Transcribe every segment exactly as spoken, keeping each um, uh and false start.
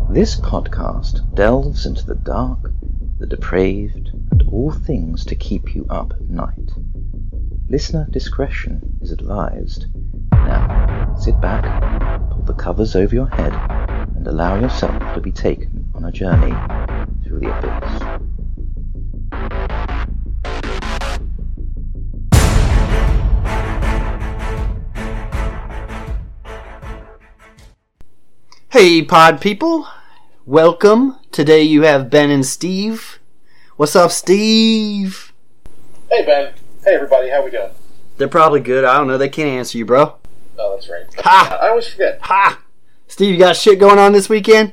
This podcast delves into the dark, the depraved, and all things to keep you up at night. Listener discretion is advised. Now, sit back, pull the covers over your head, and allow yourself to be taken on a journey through the abyss. Hey pod people, welcome. Today you have Ben and Steve. What's up, Steve? Hey Ben. Hey everybody, how we doing? They're probably good. I don't know, they can't answer you, bro. Oh, that's right. Ha! I always forget. Ha! Steve, you got shit going on this weekend?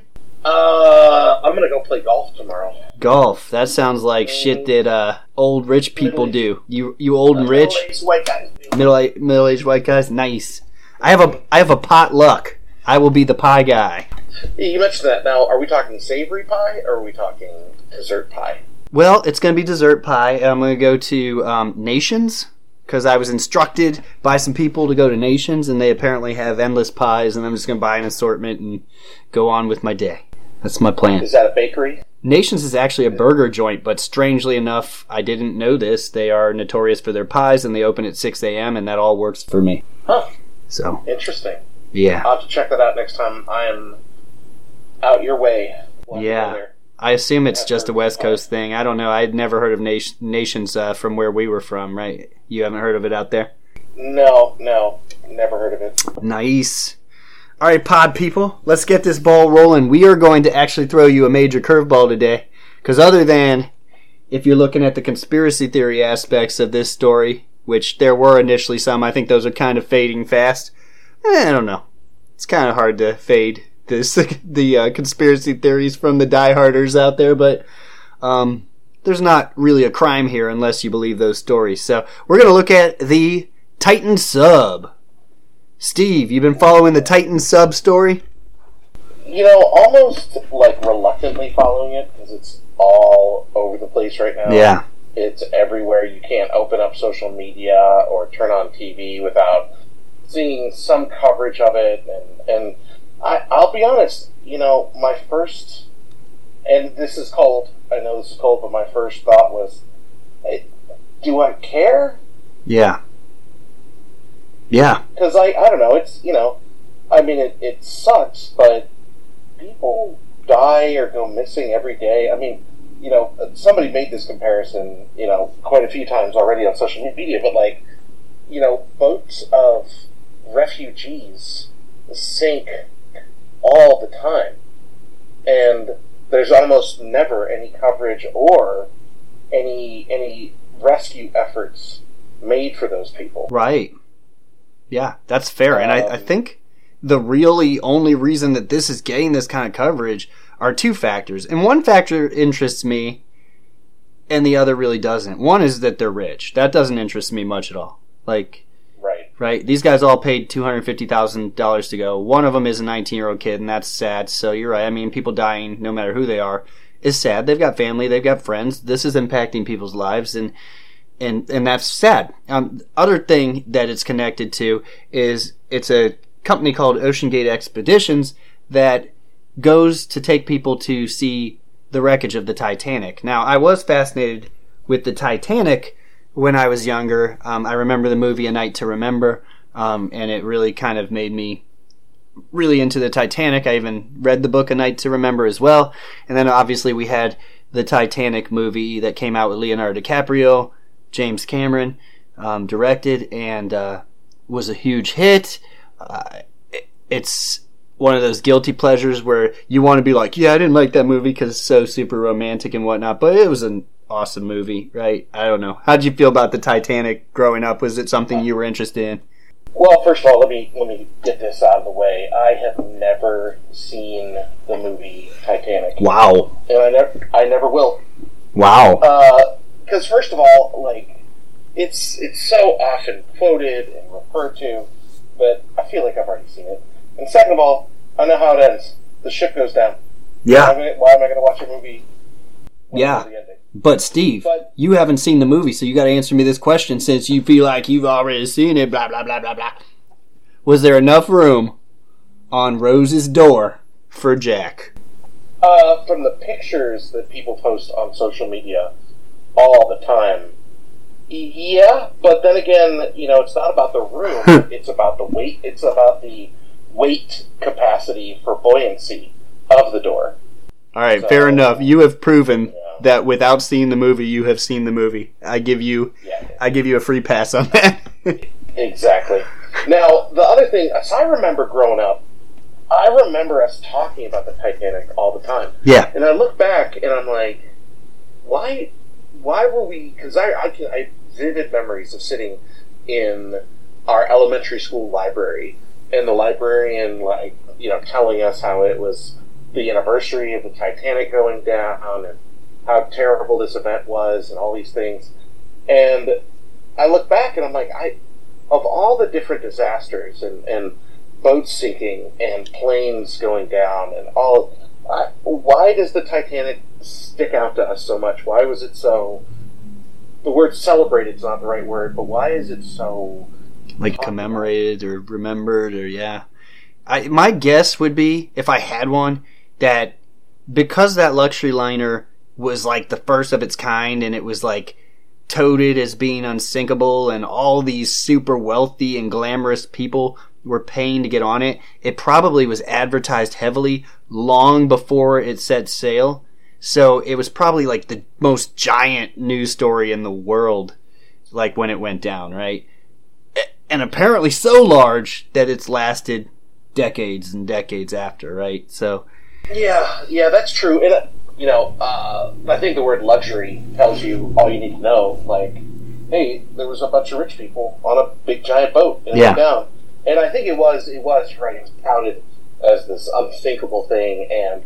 Uh, I'm gonna go play golf tomorrow. Golf. That sounds like shit that uh old rich people do. You you old and Uh, rich? Middle-aged white guys. Middle middle aged white guys? Nice. I have a I have a potluck. I will be the pie guy. You mentioned that. Now, are we talking savory pie or are we talking dessert pie? Well, it's going to be dessert pie. I'm going to go to um, Nations because I was instructed by some people to go to Nations, and they apparently have endless pies, and I'm just going to buy an assortment and go on with my day. That's my plan. Is that a bakery? Nations is actually a burger joint, but strangely enough, I didn't know this. They are notorious for their pies, and they open at six a.m., and that all works for me. Huh. So, Interesting. yeah. I'll have to check that out next time I am out your way. We'll have to go Yeah. there. I assume it's I've just a heard West of Coast thing. I don't know. I'd never heard of nation- Nations uh, from where we were from, right? You haven't heard of it out there? No, no. Never heard of it. Nice. All right, pod people, let's get this ball rolling. We are going to actually throw you a major curveball today. Because other than, if you're looking at the conspiracy theory aspects of this story, which there were initially some, I think those are kind of fading fast. Eh, I don't know. It's kind of hard to fade this, the uh, conspiracy theories from the dieharders out there, but um, there's not really a crime here unless you believe those stories. So we're going to look at the Titan sub. Steve, you been following the Titan sub story? You know, almost like reluctantly following it because it's all over the place right now. Yeah. It's everywhere. You can't open up social media or turn on T V without seeing some coverage of it. And, and I, I'll be honest, you know, my first, and this is cold, I know this is cold, but my first thought was, hey, do I care? Yeah. Yeah. Because I, I don't know, it's, you know, I mean, it, it sucks, but people die or go missing every day. I mean, you know, somebody made this comparison, you know, quite a few times already on social media, but like, you know, boats of refugees sink all the time. And there's almost never any coverage or any any rescue efforts made for those people. Right. Yeah, that's fair. And I, I Um, think the really only reason that this is getting this kind of coverage are two factors. And one factor interests me, and the other really doesn't. One is that they're rich. That doesn't interest me much at all. Like, Right. right? These guys all paid two hundred fifty thousand dollars to go. One of them is a nineteen-year-old kid, and that's sad. So you're right. I mean, people dying, no matter who they are, is sad. They've got family. They've got friends. This is impacting people's lives, and and and that's sad. Um, other thing that it's connected to is it's a company called Ocean Gate Expeditions that goes to take people to see the wreckage of the Titanic. Now, I was fascinated with the Titanic when I was younger. Um, I remember the movie A Night to Remember, um, and it really kind of made me really into the Titanic. I even read the book A Night to Remember as well. And then obviously we had the Titanic movie that came out with Leonardo DiCaprio, James Cameron um, directed, and uh, was a huge hit. Uh, it, it's one of those guilty pleasures where you want to be like, yeah, I didn't like that movie because it's so super romantic and whatnot, but it was an awesome movie, right? I don't know. How'd you feel about the Titanic growing up? Was it something you were interested in? Well, first of all, let me let me get this out of the way. I have never seen the movie Titanic. Wow. And I never I never will. Wow. Because uh, first of all, like, it's it's so often quoted and referred to, but I feel like I've already seen it. And second of all, I know how it ends. The ship goes down. Yeah. Why am I, why am I going to watch a movie? Yeah. The ending? But Steve, But- you haven't seen the movie, so you got to answer me this question since you feel like you've already seen it, blah, blah, blah, blah, blah. Was there enough room on Rose's door for Jack? Uh, from the pictures that people post on social media all the time, yeah, but then again, you know, it's not about the room, it's about the weight, it's about the weight capacity for buoyancy of the door. All right, so, fair enough. You have proven yeah. that without seeing the movie, you have seen the movie. I give you, yeah. I give you a free pass on that. Exactly. Now, the other thing, as I remember growing up, I remember us talking about the Titanic all the time. Yeah. And I look back and I'm like, why, why were we? Because I, I, I have vivid memories of sitting in our elementary school library, and the librarian, like, you know, telling us how it was the anniversary of the Titanic going down and how terrible this event was and all these things. And I look back and I'm like, I, of all the different disasters and, and boats sinking and planes going down and all, I, why does the Titanic stick out to us so much? Why was it so, the word celebrated is not the right word, but why is it so like popular? Commemorated or remembered or yeah. I, my guess would be, if I had one, that because that luxury liner was like the first of its kind and it was like touted as being unsinkable and all these super wealthy and glamorous people were paying to get on it, it probably was advertised heavily long before it set sail. So it was probably like the most giant news story in the world, like when it went down, right? And apparently so large that it's lasted decades and decades after, right? So yeah, yeah, that's true. And uh, you know, uh, I think the word luxury tells you all you need to know. Like, hey, there was a bunch of rich people on a big giant boat and it yeah. went down. And I think it was, it was right. It was touted as this unthinkable thing, and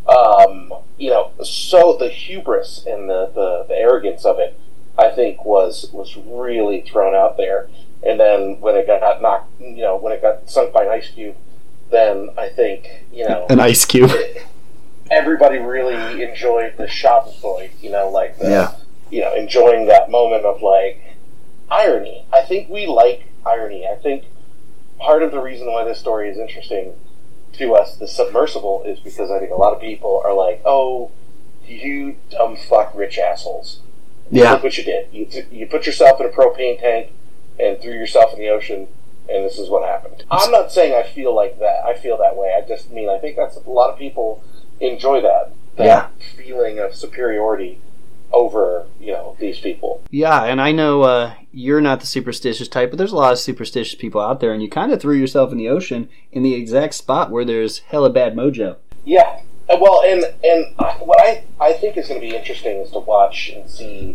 um, you know, so the hubris and the, the, the arrogance of it, I think, was was really thrown out there. And then when it got knocked, you know, when it got sunk by an ice cube, then I think, you know, an ice cube. Everybody really enjoyed the Schadenfreude, you know, like the, yeah. you know, enjoying that moment of like irony. I think we like irony. I think part of the reason why this story is interesting to us, the submersible, is because I think a lot of people are like, "Oh, you dumb fuck rich assholes! Yeah, look what you did. You t- you put yourself in a propane tank and threw yourself in the ocean, and this is what happened." I'm not saying I feel like that. I feel that way. I just mean I think that's a lot of people enjoy that that yeah. feeling of superiority over, you know, these people. Yeah, and I know uh, you're not the superstitious type, but there's a lot of superstitious people out there, and you kind of threw yourself in the ocean in the exact spot where there's hella bad mojo. Yeah, well, and and what I, I think is going to be interesting is to watch and see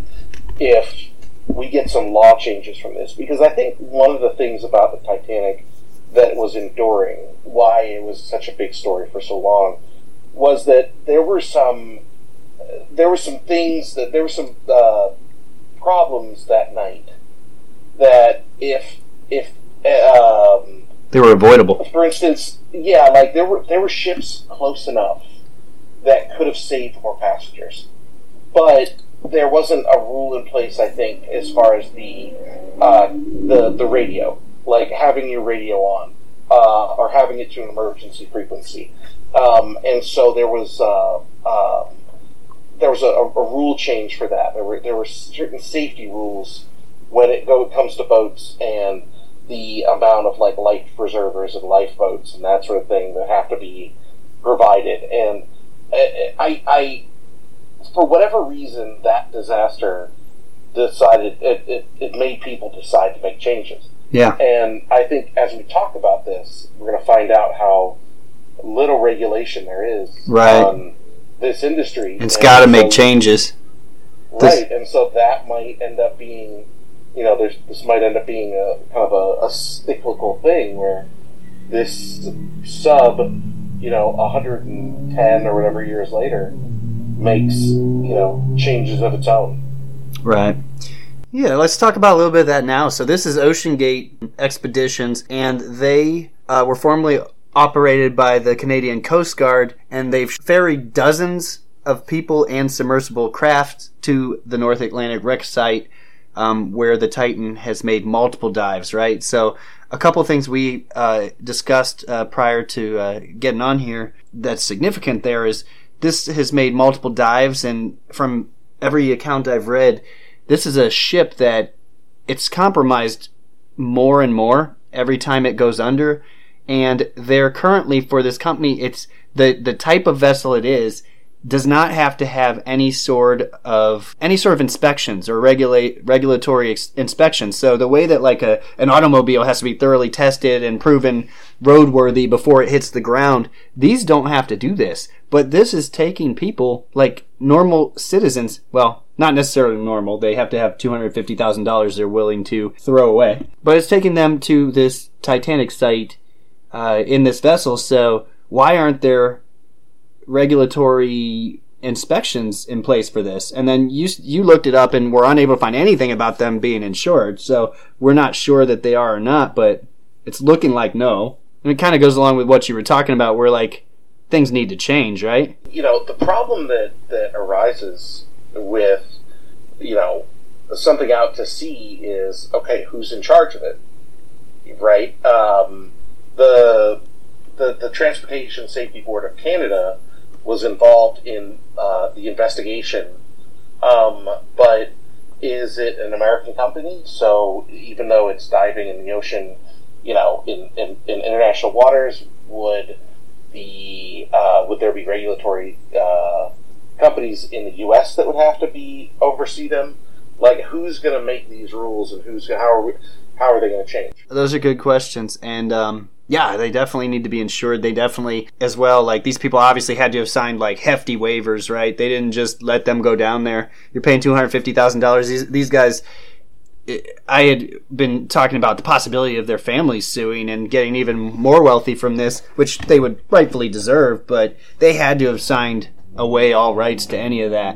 if we get some law changes from this, because I think one of the things about the Titanic that was enduring, why it was such a big story for so long, was that there were some there were some things that there were some uh, problems that night that if if um, they were avoidable. For instance, yeah, like there were there were ships close enough that could have saved more passengers, but there wasn't a rule in place, I think, as far as the uh, the the radio, like having your radio on uh, or having it to an emergency frequency, um, and so there was uh, uh, there was a, a rule change for that. There were there were certain safety rules when it go comes to boats and the amount of like life preservers and lifeboats and that sort of thing that have to be provided. And I, I for whatever reason, that disaster decided it, it, it made people decide to make changes. Yeah. And I think as we talk about this, we're going to find out how little regulation there is right. on this industry. It's got to so, make changes. Right, and so that might end up being, you know, there's, this might end up being a kind of a, a cyclical thing where this sub, you know, one hundred ten or whatever years later, makes, you know, changes of its own. Right. Yeah, let's talk about a little bit of that now. So this is OceanGate Expeditions, and they uh, were formerly operated by the Canadian Coast Guard, and they've ferried dozens of people and submersible craft to the North Atlantic wreck site, um, where the Titan has made multiple dives, right? So a couple of things we uh, discussed uh, prior to uh, getting on here that's significant there is this has made multiple dives, and from every account I've read, this is a ship that it's compromised more and more every time it goes under. And they're currently, for this company, it's the, the type of vessel it is, does not have to have any sort of any sort of inspections or regulate regulatory ex- inspections. So the way that like a an automobile has to be thoroughly tested and proven roadworthy before it hits the ground, these don't have to do this. But this is taking people like normal citizens. Well, not necessarily normal. They have to have two hundred fifty thousand dollars they're willing to throw away. But it's taking them to this Titanic site uh, in this vessel. So why aren't there regulatory inspections in place for this? And then you you looked it up and were unable to find anything about them being insured, so we're not sure that they are or not, but it's looking like no. And it kind of goes along with what you were talking about, where like things need to change, right? You know, the problem that that arises with, you know, something out to sea is, okay, who's in charge of it, right? Um, the the the Transportation Safety Board of Canada was involved in uh, the investigation, um, but is it an American company? So even though it's diving in the ocean, you know, in, in, in international waters, would the uh, would there be regulatory uh, companies in the U S that would have to be oversee them? Like, who's going to make these rules, and who's how are we, how are they going to change? Those are good questions, and um, yeah, they definitely need to be insured. They definitely, as well, like, these people obviously had to have signed, like, hefty waivers, right? They didn't just let them go down there. You're paying two hundred fifty thousand dollars. These, these guys, I had been talking about the possibility of their families suing and getting even more wealthy from this, which they would rightfully deserve, but they had to have signed away all rights to any of that.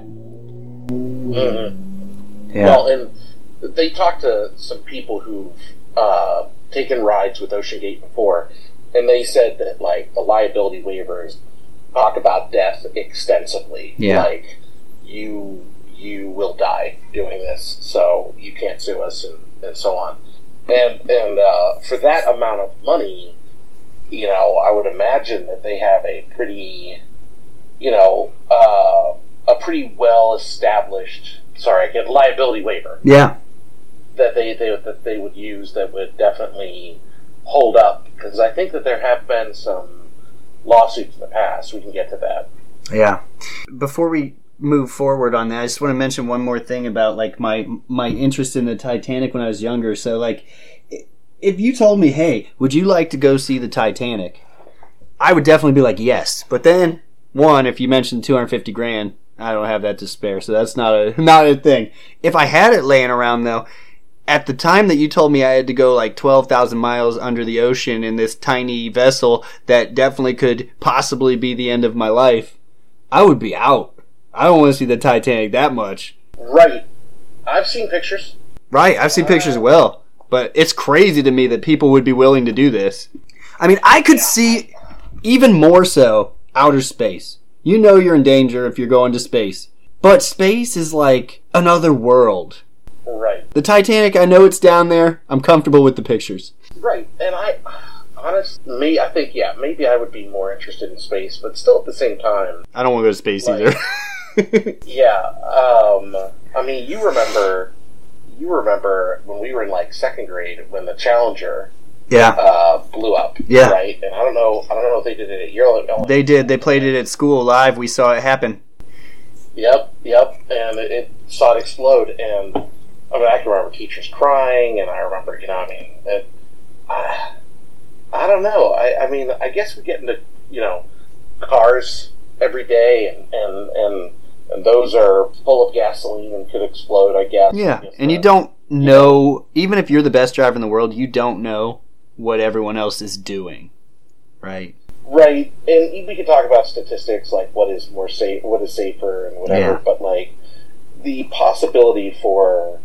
Mm-hmm. Yeah. Well, and they talked to some people who've uh, taken rides with OceanGate before, and they said that, like, the liability waivers talk about death extensively. Yeah. Like, you you will die doing this, so you can't sue us, and, and so on. And and uh, for that amount of money, you know, I would imagine that they have a pretty, you know, uh, a pretty well established, sorry, I get liability waiver. Yeah. That they, they that they would use that would definitely hold up, because I think that there have been some lawsuits in the past. We can get to that. Yeah. Before we move forward on that, I just want to mention one more thing about like my my interest in the Titanic when I was younger. So like, if you told me, hey, would you like to go see the Titanic? I would definitely be like, yes. But then, one, if you mentioned two hundred fifty grand, I don't have that to spare, so that's not a not a thing. If I had it laying around though, at the time that you told me I had to go like twelve thousand miles under the ocean in this tiny vessel that definitely could possibly be the end of my life, I would be out. I don't want to see the Titanic that much. Right. I've seen pictures. Right, I've seen pictures as well. But it's crazy to me that people would be willing to do this. I mean, I could see even more so outer space. You know you're in danger if you're going to space. But space is like another world. Right. The Titanic, I know it's down there. I'm comfortable with the pictures. Right. And I, honestly, me, I think, yeah, maybe I would be more interested in space, but still at the same time, I don't want to go to space like, either. yeah. Um, I mean, you remember, you remember when we were in like second grade when the Challenger Yeah. uh, blew up. Yeah. Right. And I don't know. I don't know if they did it at your level. They did. They played it at school live. We saw it happen. Yep. Yep. And it, it saw it explode. And I mean, I can remember teachers crying, and I remember, you know, I mean, it, I, I don't know. I, I mean, I guess we get into, you know, cars every day, and and and. And those are full of gasoline and could explode, I guess. Yeah, guess and that. you don't know, even if you're the best driver in the world, you don't know what everyone else is doing, right? Right, and we can talk about statistics, like what is more safe, what is safer, and whatever, Yeah. but like the possibility for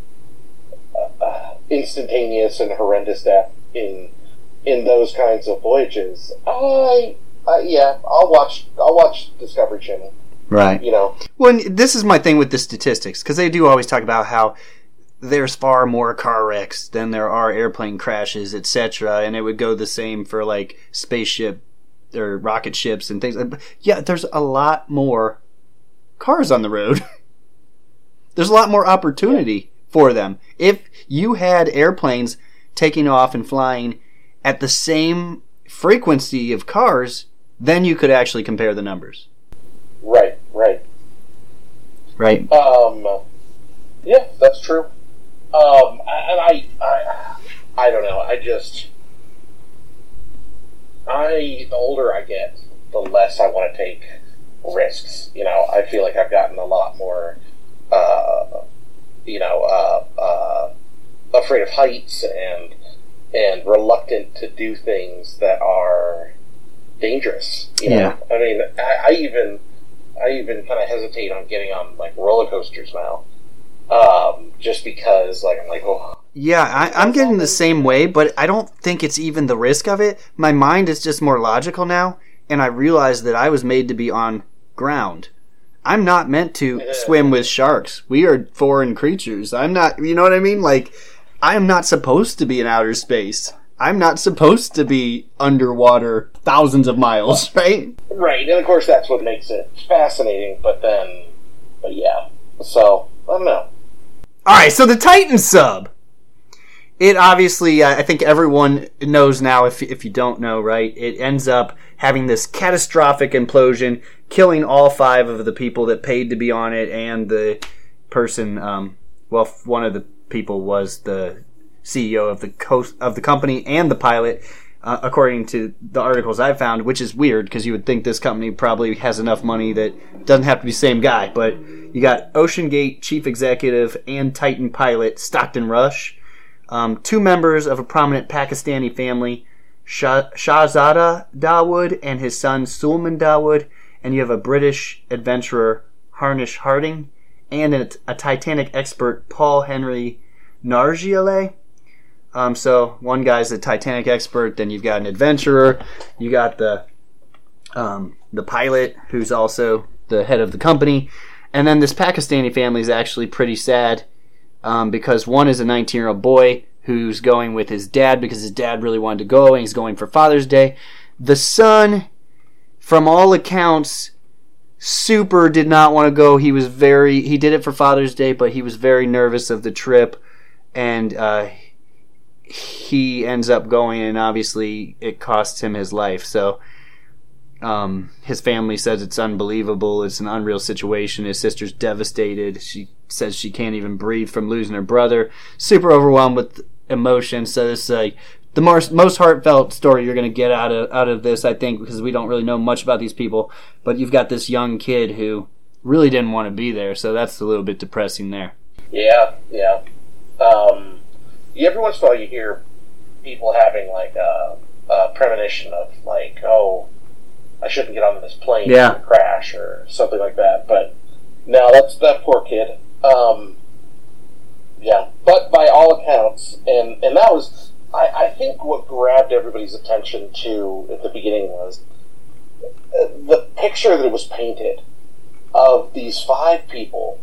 uh, uh, instantaneous and horrendous death in in those kinds of voyages, I, I yeah, I'll watch, I'll watch Discovery Channel. Right. You know. Well, and this is my thing with the statistics, because they do always talk about how there's far more car wrecks than there are airplane crashes, et cetera, and it would go the same for like spaceship or rocket ships and things. Yeah, there's a lot more cars on the road. There's a lot more opportunity for them. If you had airplanes taking off and flying at the same frequency of cars, then you could actually compare the numbers. Right, right. Right. Um, yeah, that's true. Um, and I, I, I don't know. I just, I, the older I get, the less I want to take risks. You know, I feel like I've gotten a lot more, uh, you know, uh, uh, afraid of heights and, and reluctant to do things that are dangerous. You know? Yeah. I mean, I, I even, I even kind of hesitate on getting on, like, roller coasters now. Um, just because, like, I'm like, oh. Yeah, I, I'm getting the same way, but I don't think it's even the risk of it. My mind is just more logical now, and I realize that I was made to be on ground. I'm not meant to yeah. swim with sharks. We are foreign creatures. I'm not, you know what I mean? Like, I am not supposed to be in outer space. I'm not supposed to be underwater thousands of miles, right? Right, and of course that's what makes it fascinating, but then, but yeah. So, I don't know. Alright, so the Titan sub. It obviously, uh, I think everyone knows now, if if you don't know, right? It ends up having this catastrophic implosion, killing all five of the people that paid to be on it, and the person, um, well, one of the people was the C E O of the co- of the company and the pilot, uh, according to the articles I found, which is weird because you would think this company probably has enough money that doesn't have to be the same guy. But you got OceanGate chief executive and Titan pilot Stockton Rush, um, two members of a prominent Pakistani family, Shah- Shahzada Dawood and his son Sulman Dawood, and you have a British adventurer Harnish Harding, and a, a Titanic expert Paul Henry Nargiale. Um, so one guy's a Titanic expert, then you've got an adventurer, you got the um, the pilot who's also the head of the company, and then this Pakistani family is actually pretty sad um, because one is a nineteen-year-old boy who's going with his dad because his dad really wanted to go and he's going for Father's Day. The son, from all accounts, super did not want to go. He was very, he did it for Father's Day, but he was very nervous of the trip, and uh, he ends up going, and obviously it costs him his life. So um, his family says it's unbelievable. It's an unreal situation. His sister's devastated. She says she can't even breathe from losing her brother. Super overwhelmed with emotion. So it's like the most, most heartfelt story you're going to get out of out of this, I think, because we don't really know much about these people. But you've got this young kid who really didn't want to be there. So that's a little bit depressing there. Yeah, yeah. Um... Every once in a while you hear people having like a, a premonition of like, oh, I shouldn't get on this plane yeah. and crash or something like that. But no, that's that poor kid. Um, yeah, but by all accounts, and, and that was, I, I think what grabbed everybody's attention to at the beginning was the picture that was painted of these five people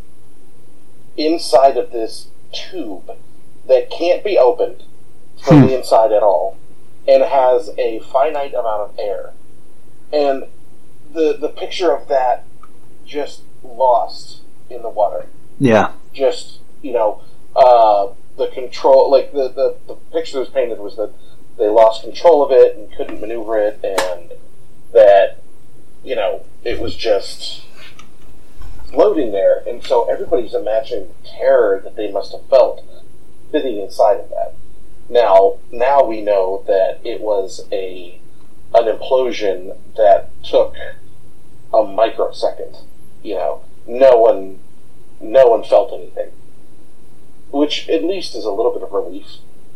inside of this tube that can't be opened from hmm. the inside at all, and has a finite amount of air. And the the picture of that just lost in the water. Yeah. Just, you know, uh, the control, like the, the, the picture that was painted was that they lost control of it and couldn't maneuver it, and that, you know, it was just floating there. And so everybody's imagining the terror that they must have felt sitting inside of that. Now, now we know that it was a an implosion that took a microsecond. You know, no one, no one felt anything, which at least is a little bit of relief.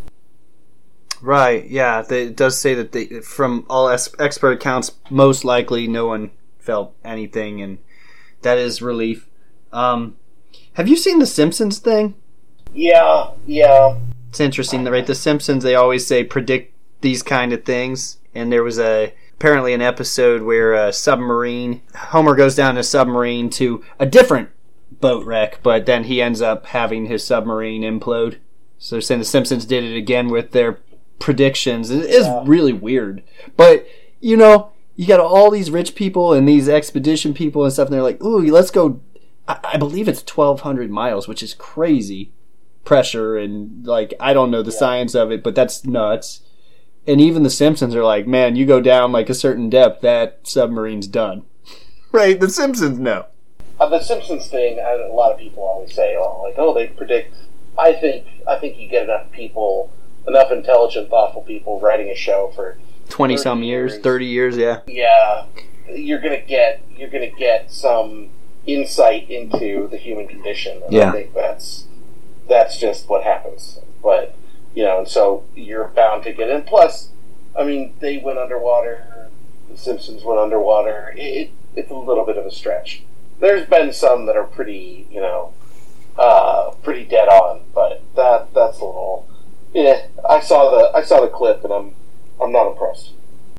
Right. Yeah. It does say that they, from all expert accounts, most likely no one felt anything, and that is relief. Um, have you seen the Simpsons thing? Yeah, yeah. It's interesting, right? The Simpsons, they always say predict these kind of things. And there was a apparently an episode where a submarine, Homer goes down in a submarine to a different boat wreck, but then he ends up having his submarine implode. So they're saying the Simpsons did it again with their predictions. It is yeah. really weird. But you know, you got all these rich people and these expedition people and stuff, and they're like, ooh, let's go. I, I believe it's twelve hundred miles, which is crazy pressure, and, like, I don't know the yeah. science of it, but that's nuts. And even the Simpsons are like, man, you go down, like, a certain depth, that submarine's done. Right? The Simpsons know. Uh, the Simpsons thing, I, a lot of people always say, oh, like, oh, they predict. I think I think you get enough people, enough intelligent, thoughtful people writing a show for twenty-some years, years, thirty years, yeah. Yeah. You're going to get, you're going to get some insight into the human condition. And yeah. I think that's... That's just what happens. But, you know, and so you're bound to get in. Plus, I mean, they went underwater. The Simpsons went underwater. It, it's a little bit of a stretch. There's been some that are pretty, you know, uh, pretty dead on. But that that's a little. Yeah, I saw the I saw the clip, and I'm I'm not impressed.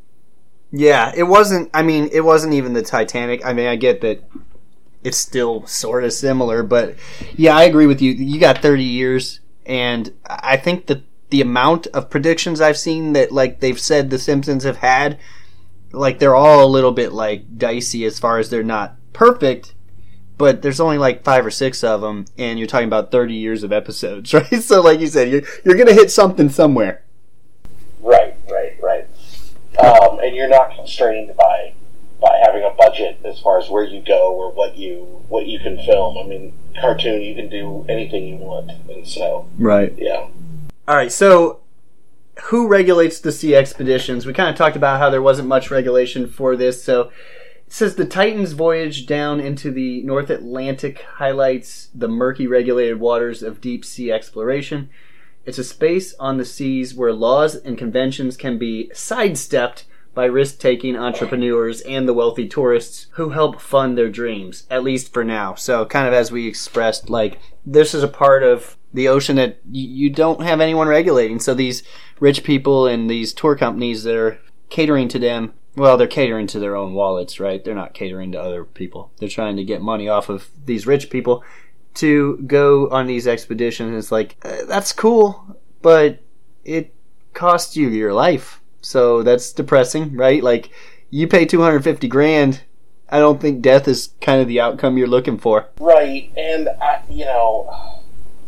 Yeah, it wasn't. I mean, it wasn't even the Titanic. I mean, I get that. It's still sort of similar, but yeah, I agree with you. You got thirty years, and I think that the amount of predictions I've seen that, like, they've said the Simpsons have had, like, they're all a little bit, like, dicey as far as they're not perfect, but there's only, like, five or six of them, and you're talking about thirty years of episodes, right? So, like you said, you're, you're going to hit something somewhere. Right, right, right. Um, and you're not constrained by... by having a budget as far as where you go or what you what you can film. I mean, cartoon, you can do anything you want, and so right, yeah. All right, so who regulates the sea expeditions? We kind of talked about how there wasn't much regulation for this. So it says the Titan's voyage down into the North Atlantic highlights the murky, regulated waters of deep sea exploration. It's a space on the seas where laws and conventions can be sidestepped by risk-taking entrepreneurs and the wealthy tourists who help fund their dreams, at least for now. So kind of as we expressed, like, this is a part of the ocean that y- you don't have anyone regulating. So these rich people and these tour companies that are catering to them, well, they're catering to their own wallets, right? They're not catering to other people. They're trying to get money off of these rich people to go on these expeditions. It's like, uh, that's cool, but it costs you your life. So that's depressing, right? Like, you pay two hundred fifty grand. I don't think death is kind of the outcome you're looking for. Right, and I, you know,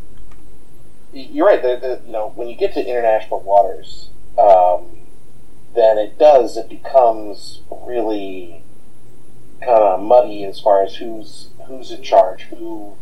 you're right. The, the, you know, when you get to international waters, um, then it does. It becomes really kind of muddy as far as who's who's in charge, who,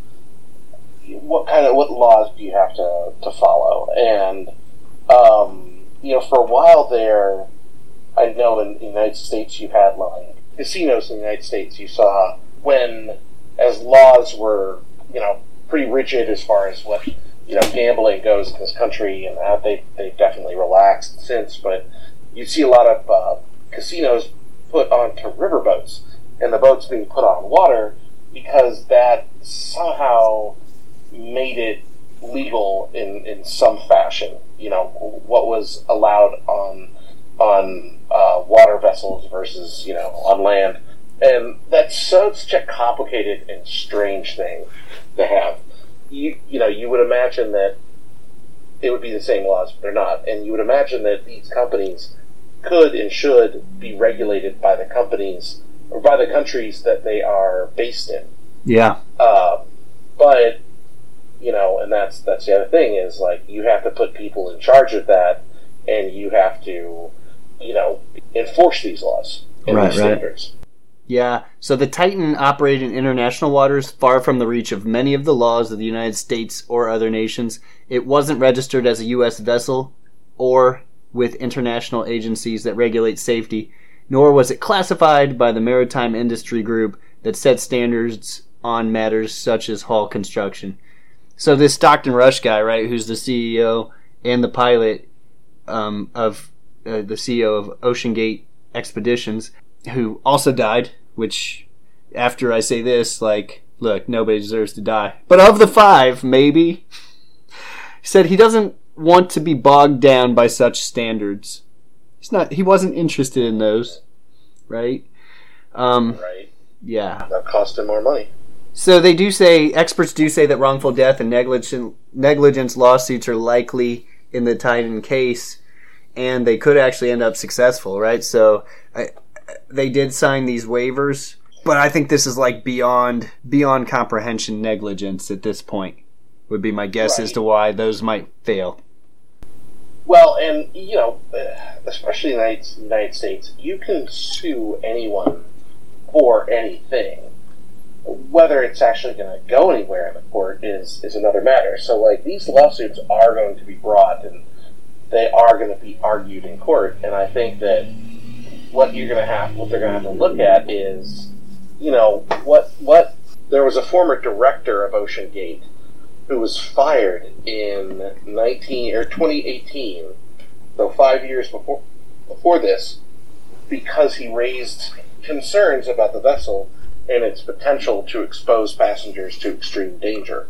what kind of what laws do you have to to follow, and. Um, You know, for a while there, I know in the United States you had, like, casinos in the United States. You saw when, as laws were, you know, pretty rigid as far as what, you know, gambling goes in this country, and how they, they've definitely relaxed since, but you see a lot of uh, casinos put onto riverboats, and the boats being put on water because that somehow made it legal in, in some fashion. You know, what was allowed on on uh, water vessels versus, you know, on land. And that's such a complicated and strange thing to have. You you know, you would imagine that it would be the same laws, but they're not. And you would imagine that these companies could and should be regulated by the companies or by the countries that they are based in. Yeah. Uh, but You know, and that's that's the other thing is, like, you have to put people in charge of that, and you have to, you know, enforce these laws and right, these standards. Right. Yeah, so the Titan operated in international waters far from the reach of many of the laws of the United States or other nations. It wasn't registered as a U S vessel or with international agencies that regulate safety, nor was it classified by the Maritime Industry Group that set standards on matters such as hull construction. So this Stockton Rush guy, right, who's the C E O and the pilot um, of uh, the C E O of Ocean Gate Expeditions, who also died, which, after I say this, like, look, nobody deserves to die. But of the five, maybe, he said he doesn't want to be bogged down by such standards. He's not, he wasn't interested in those, right? Um, right. Yeah. That cost him more money. So they do say, experts do say that wrongful death and negligent, negligence lawsuits are likely in the Titan case. and they could actually end up successful, right? So I, they did sign these waivers, but I think this is like beyond beyond comprehension negligence at this point, would be my guess right. as to why those might fail. Well, and, you know, especially in the United States, you can sue anyone for anything. Whether it's actually going to go anywhere in the court is, is another matter. So, like, these lawsuits are going to be brought, and they are going to be argued in court. And I think that what you're going to have, what they're going to have to look at is, you know, what what there was a former director of OceanGate who was fired in nineteen or twenty eighteen, so five years before before this, because he raised concerns about the vessel and its potential to expose passengers to extreme danger.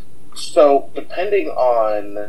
So, depending on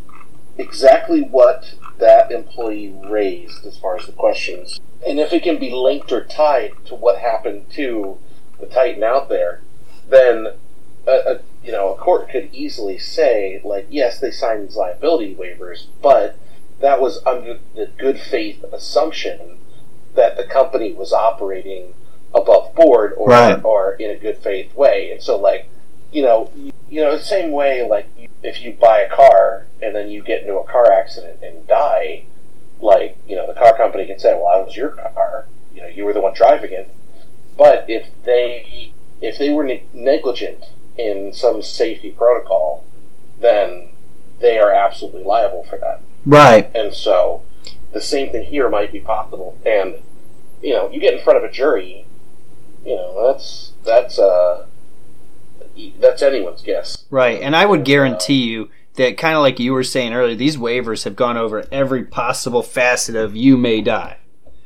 exactly what that employee raised as far as the questions, and if it can be linked or tied to what happened to the Titan out there, then a, a you know a court could easily say, like, yes, they signed these liability waivers, but that was under the good faith assumption that the company was operating above board or right. or in a good faith way. And so, like, you know, you know, the same way, like, if you buy a car and then you get into a car accident and die, like, you know, the car company can say, well, that was your car, you know, you were the one driving it. But if they if they were ne- negligent in some safety protocol, then they are absolutely liable for that. Right. And so the same thing here might be possible. And, you know, you get in front of a jury, you know, that's that's uh that's anyone's guess. Right. And I would guarantee you that, kind of like you were saying earlier, these waivers have gone over every possible facet of you may die.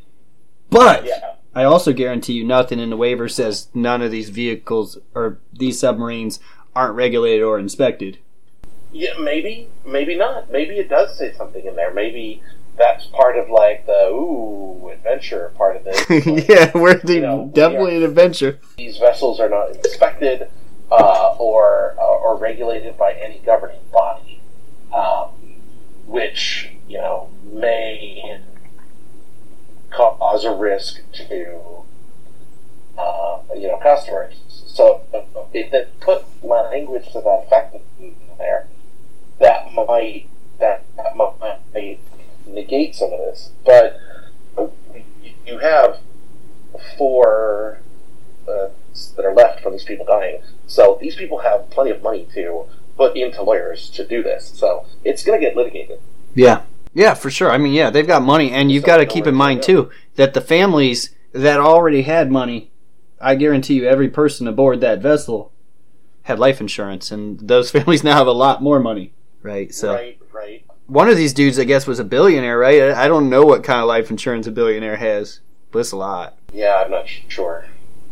But yeah. I also guarantee you nothing in the waiver says none of these vehicles or these submarines aren't regulated or inspected. Yeah, maybe, maybe not. Maybe it does say something in there. Maybe that's part of, like, the ooh adventure part of this. Like, yeah, we're the, you know, definitely we are, an adventure. These vessels are not inspected uh, or uh, or regulated by any governing body, um, which, you know, may cause a risk to uh, you know customers. So if they put language to that effect in there, that might that, that might negate some of this. But you have four uh, that are left from these people dying. So these people have plenty of money to put into lawyers to do this. So it's going to get litigated. Yeah. Yeah, for sure. I mean, yeah, they've got money, and you've so got to keep in mind, too, that the families that already had money, I guarantee you every person aboard that vessel had life insurance, and those families now have a lot more money, right? So right, right. One of these dudes, I guess, was a billionaire, right? I don't know what kind of life insurance a billionaire has, but it's a lot. Yeah, I'm not sure.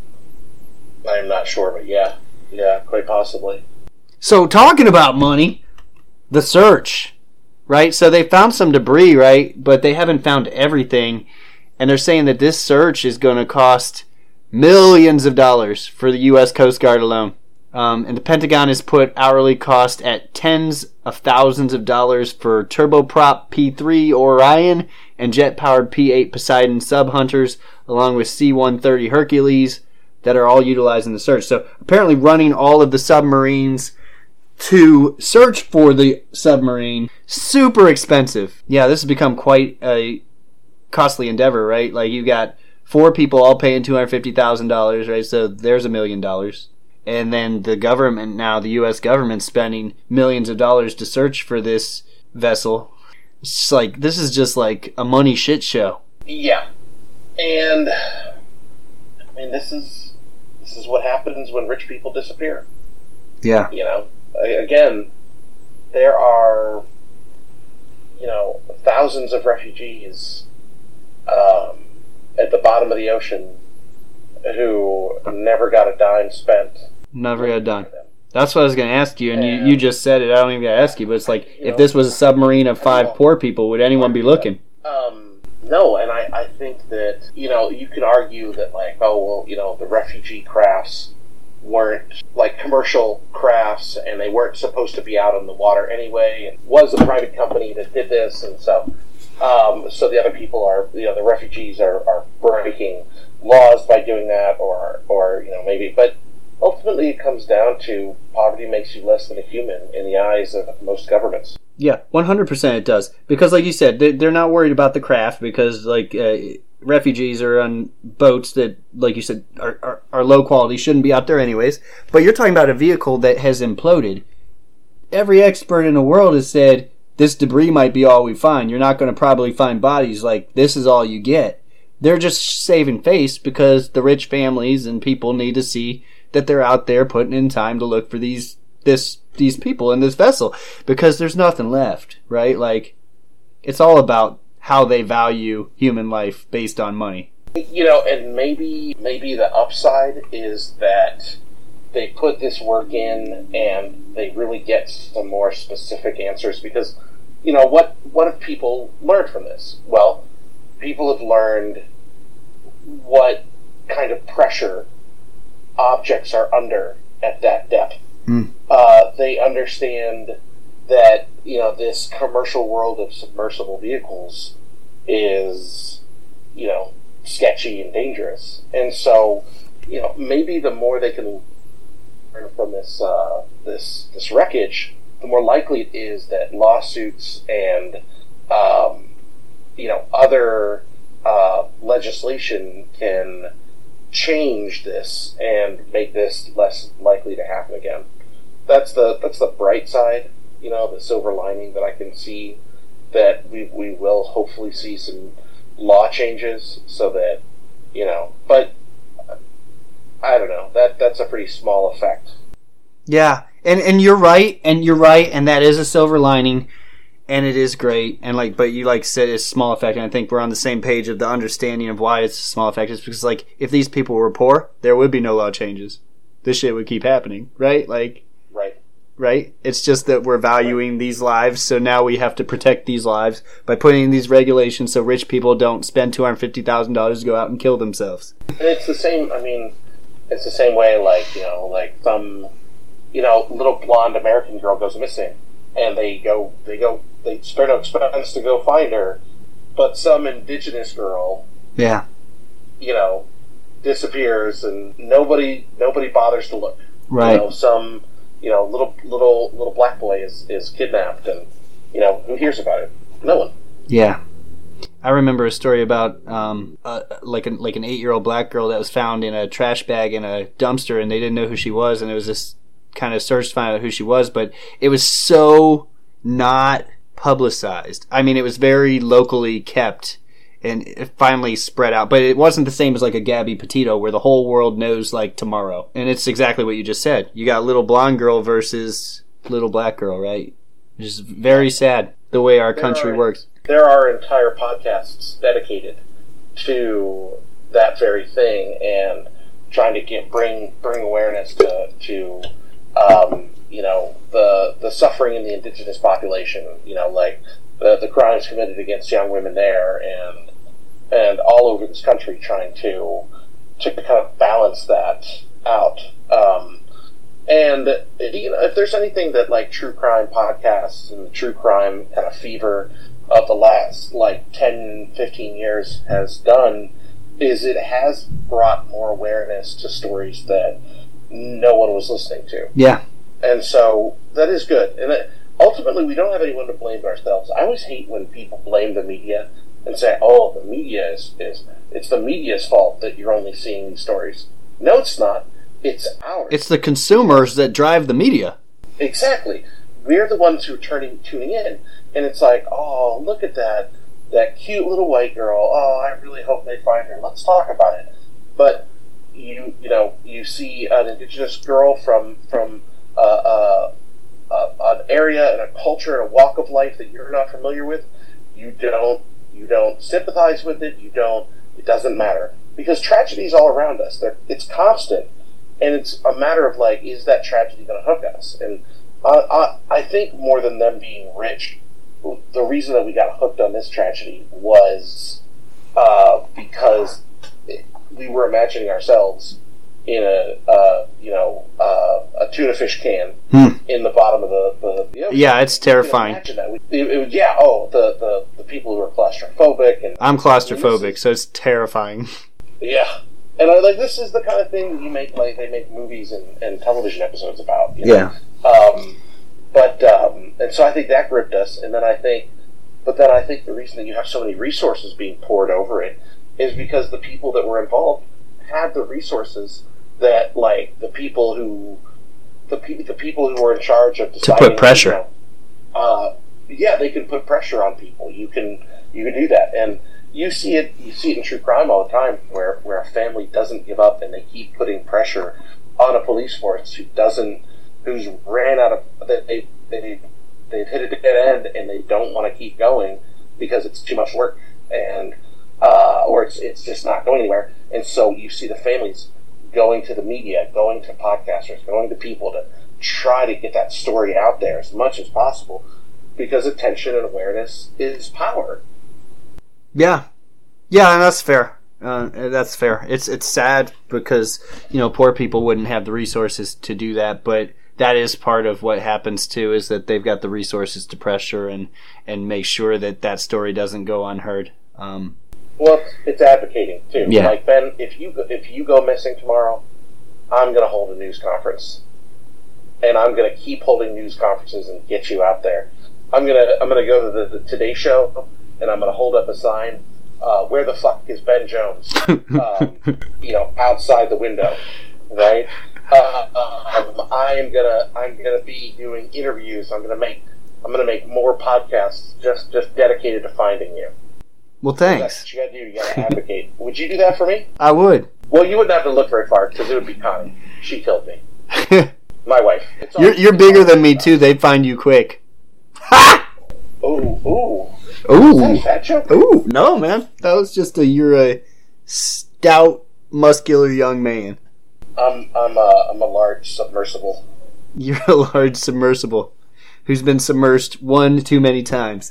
I'm not sure, but yeah. Yeah, quite possibly. So, talking about money, the search... Right, so they found some debris, right, but they haven't found everything, and they're saying that this search is going to cost millions of dollars for the U S Coast Guard alone. Um, and the Pentagon has put hourly cost at tens of thousands of dollars for turboprop P three Orion and jet-powered P eight Poseidon sub-hunters, along with C one thirty Hercules, that are all utilized in the search. So apparently running all of the submarines to search for the submarine, super expensive. Yeah, this has become quite a costly endeavor, right? Like, you got four people all paying two hundred fifty thousand dollars, right? So there's a million dollars. And then the government now, the U S government, spending millions of dollars to search for this vessel. It's just like, this is just like a money shit show. Yeah. And, I mean, this is, this is what happens when rich people disappear. Yeah. You know? Again, there are, you know, thousands of refugees um, at the bottom of the ocean who never got a dime spent. Never got a dime. That's what I was going to ask you, and, and you, you just said it. I don't even got to ask you, but it's like, if know, this was a submarine of five well, poor people, would anyone be looking? Um, no, and I, I think that, you know, you could argue that, like, oh, well, you know, the refugee crafts weren't like commercial crafts, and they weren't supposed to be out on the water anyway. It was a private company that did this, and so Um, so the other people are, you know, the refugees are, are breaking laws by doing that, or, or, you know, maybe, but ultimately it comes down to poverty makes you less than a human in the eyes of most governments. Yeah, one hundred percent it does. Because like you said, they're not worried about the craft because, like, uh, refugees are on boats that, like you said, are, are, are low quality, shouldn't be out there anyways. But you're talking about a vehicle that has imploded. Every expert in the world has said, this debris might be all we find. You're not going to probably find bodies. Like, this is all you get. They're just saving face because the rich families and people need to see that they're out there putting in time to look for these this these people in this vessel because there's nothing left, right? Like, it's all about how they value human life based on money. You know, and maybe maybe the upside is that they put this work in and they really get some more specific answers because, you know, what what have people learned from this? Well, people have learned what kind of pressure objects are under at that depth. Mm. Uh, they understand that, you know, this commercial world of submersible vehicles is, you know, sketchy and dangerous. And so, you know, maybe the more they can learn from this uh, this this wreckage, the more likely it is that lawsuits and um, you know other uh, legislation can change this and make this less likely to happen again. That's the that's the bright side, you know, the silver lining that I can see, that we we will hopefully see some law changes so that, you know, but I don't know, that that's a pretty small effect. Yeah, and and you're right, and you're right, and that is a silver lining, and it is great, and like, but you like said, it's a small effect, and I think we're on the same page of the understanding of why it's a small effect. It's because, like, if these people were poor, there would be no law changes. This shit would keep happening, right? Like, right, right. It's just that we're valuing right. these lives, so now we have to protect these lives by putting in these regulations so rich people don't spend two hundred fifty thousand dollars to go out and kill themselves. And it's the same. I mean, it's the same way. Like, you know, like some. You know, little blonde American girl goes missing, and they go, they go, they spare no expense to go find her, but some indigenous girl, yeah, you know, disappears, and nobody, nobody bothers to look. Right. You know, some, you know, little, little, little black boy is is kidnapped, and you know, who hears about it? No one. Yeah. I remember a story about um, uh, like an like an eight year old black girl that was found in a trash bag in a dumpster, and they didn't know who she was, and it was this kind of search to find out who she was, but it was so not publicized. I mean, it was very locally kept, and it finally spread out. But it wasn't the same as like a Gabby Petito, where the whole world knows like tomorrow. And it's exactly what you just said. You got little blonde girl versus little black girl, right? Which is very sad the way our there country are, works. There are entire podcasts dedicated to that very thing and trying to get bring bring awareness to to. Um, you know, the the suffering in the indigenous population, you know, like the the crimes committed against young women there, and and all over this country, trying to to kind of balance that out. Um, and you know, if there's anything that like true crime podcasts and the true crime kind of fever of the last like ten, fifteen years has done, is it has brought more awareness to stories that no one was listening to. Yeah. And so that is good. And it, ultimately, we don't have anyone to blame but ourselves. I always hate when people blame the media and say, oh, the media is, is it's the media's fault that you're only seeing these stories. No, it's not. It's ours. It's the consumers that drive the media. Exactly. We're the ones who are turning, tuning in. And it's like, oh, look at that, that cute little white girl. Oh, I really hope they find her. Let's talk about it. But You you know you see an indigenous girl from from uh, uh, uh, an area and a culture and a walk of life that you're not familiar with. You don't you don't sympathize with it. You don't. It doesn't matter because tragedy is all around us. They're, it's constant, and it's a matter of like, is that tragedy going to hook us? And uh, I I think more than them being rich, the reason that we got hooked on this tragedy was uh, because. It, we were imagining ourselves in a uh, you know uh, a tuna fish can Hmm. in the bottom of the, the, the ocean. Yeah, it's terrifying. You can imagine that. It, it, yeah. Oh, the, the the people who are claustrophobic and I'm claustrophobic, I mean, so it's terrifying. yeah. And I like this is the kind of thing you make like they make movies and, and television episodes about. You know? Yeah. Um, but um, and so I think that gripped us, and then I think, but then I think the reason that you have so many resources being poured over it is because the people that were involved had the resources that like the people who the people the people who were in charge of deciding, To put pressure. You know, uh, yeah, they can put pressure on people. You can you can do that, and you see it you see it in true crime all the time, where where a family doesn't give up and they keep putting pressure on a police force who doesn't who's ran out of they they they they've hit a dead end and they don't want to keep going because it's too much work and uh, or it's it's just not going anywhere. And so you see the families going to the media, going to podcasters, going to people to try to get that story out there as much as possible, because attention and awareness is power. Yeah, yeah, and that's fair. Uh, that's fair. It's it's sad because you know poor people wouldn't have the resources to do that, but that is part of what happens too. Is that they've got the resources to pressure and and make sure that that story doesn't go unheard. Um, Well, it's, it's advocating too. Yeah. Like Ben, if you go, if you go missing tomorrow, I'm going to hold a news conference, and I'm going to keep holding news conferences and get you out there. I'm gonna I'm gonna go to the, the Today Show, and I'm going to hold up a sign. Uh, where the fuck is Ben Jones? um, you know, outside the window, right? Uh, um, I'm gonna I'm gonna be doing interviews. I'm gonna make I'm gonna make more podcasts just just dedicated to finding you. well, That's thanks. what you gotta do. You gotta advocate. Would you do that for me? I would. Well, you wouldn't have to look very far because it would be Connie. She killed me. My wife. It's all- you're you're it's all bigger than me about- too. They'd find you quick. Ha! Ooh, ooh. Is that a Ooh, fat joke? ooh. No, man. That was just a. You're a stout, muscular young man. I'm I'm a I'm a large submersible. You're a large submersible who's been submersed one too many times.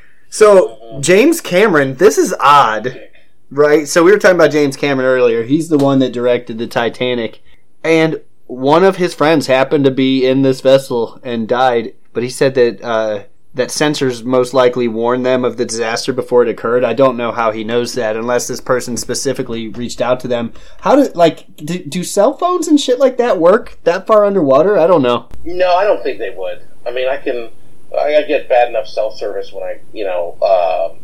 So, James Cameron, this is odd, right? So, we were talking about James Cameron earlier. He's the one that directed the Titanic. And one of his friends happened to be in this vessel and died. But he said that uh, that censors most likely warned them of the disaster before it occurred. I don't know how he knows that unless this person specifically reached out to them. How do, like, do, do cell phones and shit like that work that far underwater? I don't know. No, I don't think they would. I mean, I can. I, I get bad enough cell service when I, you know, um,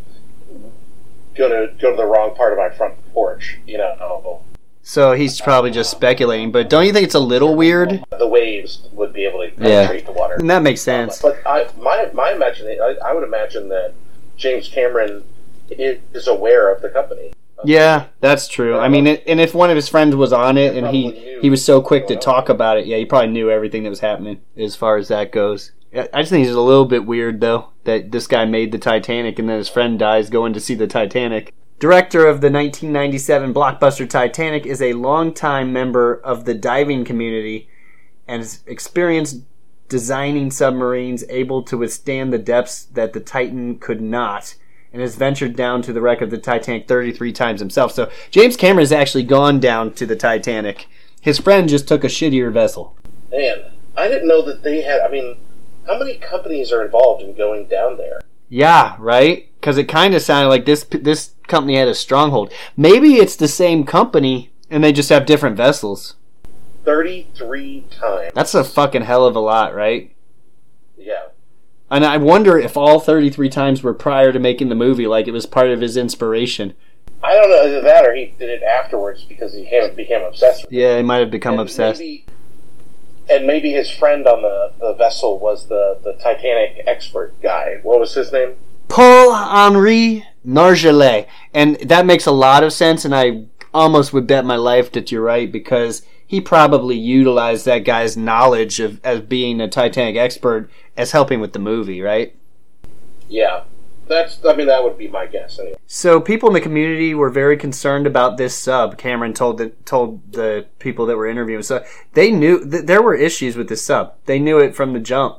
go to go to the wrong part of my front porch. You know, So he's probably just speculating, but don't you think it's a little weird? the waves would be able to Yeah. penetrate the water. And that makes sense. But I, my my imagination, I, I would imagine that James Cameron is, is aware of the company. Yeah, that's true. I mean, it, and if one of his friends was on it and he, he was so quick to talk about it, yeah, he probably knew everything that was happening as far as that goes. I I just think it's a little bit weird, though, that this guy made the Titanic and then his friend dies going to see the Titanic. Director of the nineteen ninety-seven blockbuster Titanic is a longtime member of the diving community and is experienced designing submarines able to withstand the depths that the Titan could not, and has ventured down to the wreck of the Titanic thirty-three times himself. So James Cameron has actually gone down to the Titanic. His friend just took a shittier vessel. Man, I didn't know that they had. I mean, how many companies are involved in going down there? Yeah, right? Because it kind of sounded like this this company had a stronghold. Maybe it's the same company and they just have different vessels. thirty-three times. That's a fucking hell of a lot, right? Yeah. And I wonder if all thirty-three times were prior to making the movie, like it was part of his inspiration. I don't know either that or he did it afterwards because he became, became obsessed with it. Yeah, he might have become And obsessed. Maybe, and maybe his friend on the, the vessel was the, the Titanic expert guy. What was his name? Paul-Henri Nargeolet. And that makes a lot of sense, and I almost would bet my life that you're right, because he probably utilized that guy's knowledge of as being a Titanic expert as helping with the movie, right? Yeah. That's, I mean, that would be my guess anyway. So people in the community were very concerned about this sub. Cameron told the, told the people that were interviewing. So they knew that there were issues with this sub. They knew it from the jump,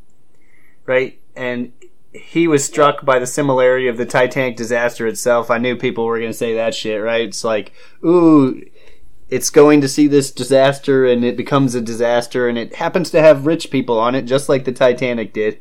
right? And he was struck by the similarity of the Titanic disaster itself. I knew people were going to say that shit, right? It's like, ooh, it's going to see this disaster, and it becomes a disaster, and it happens to have rich people on it, just like the Titanic did.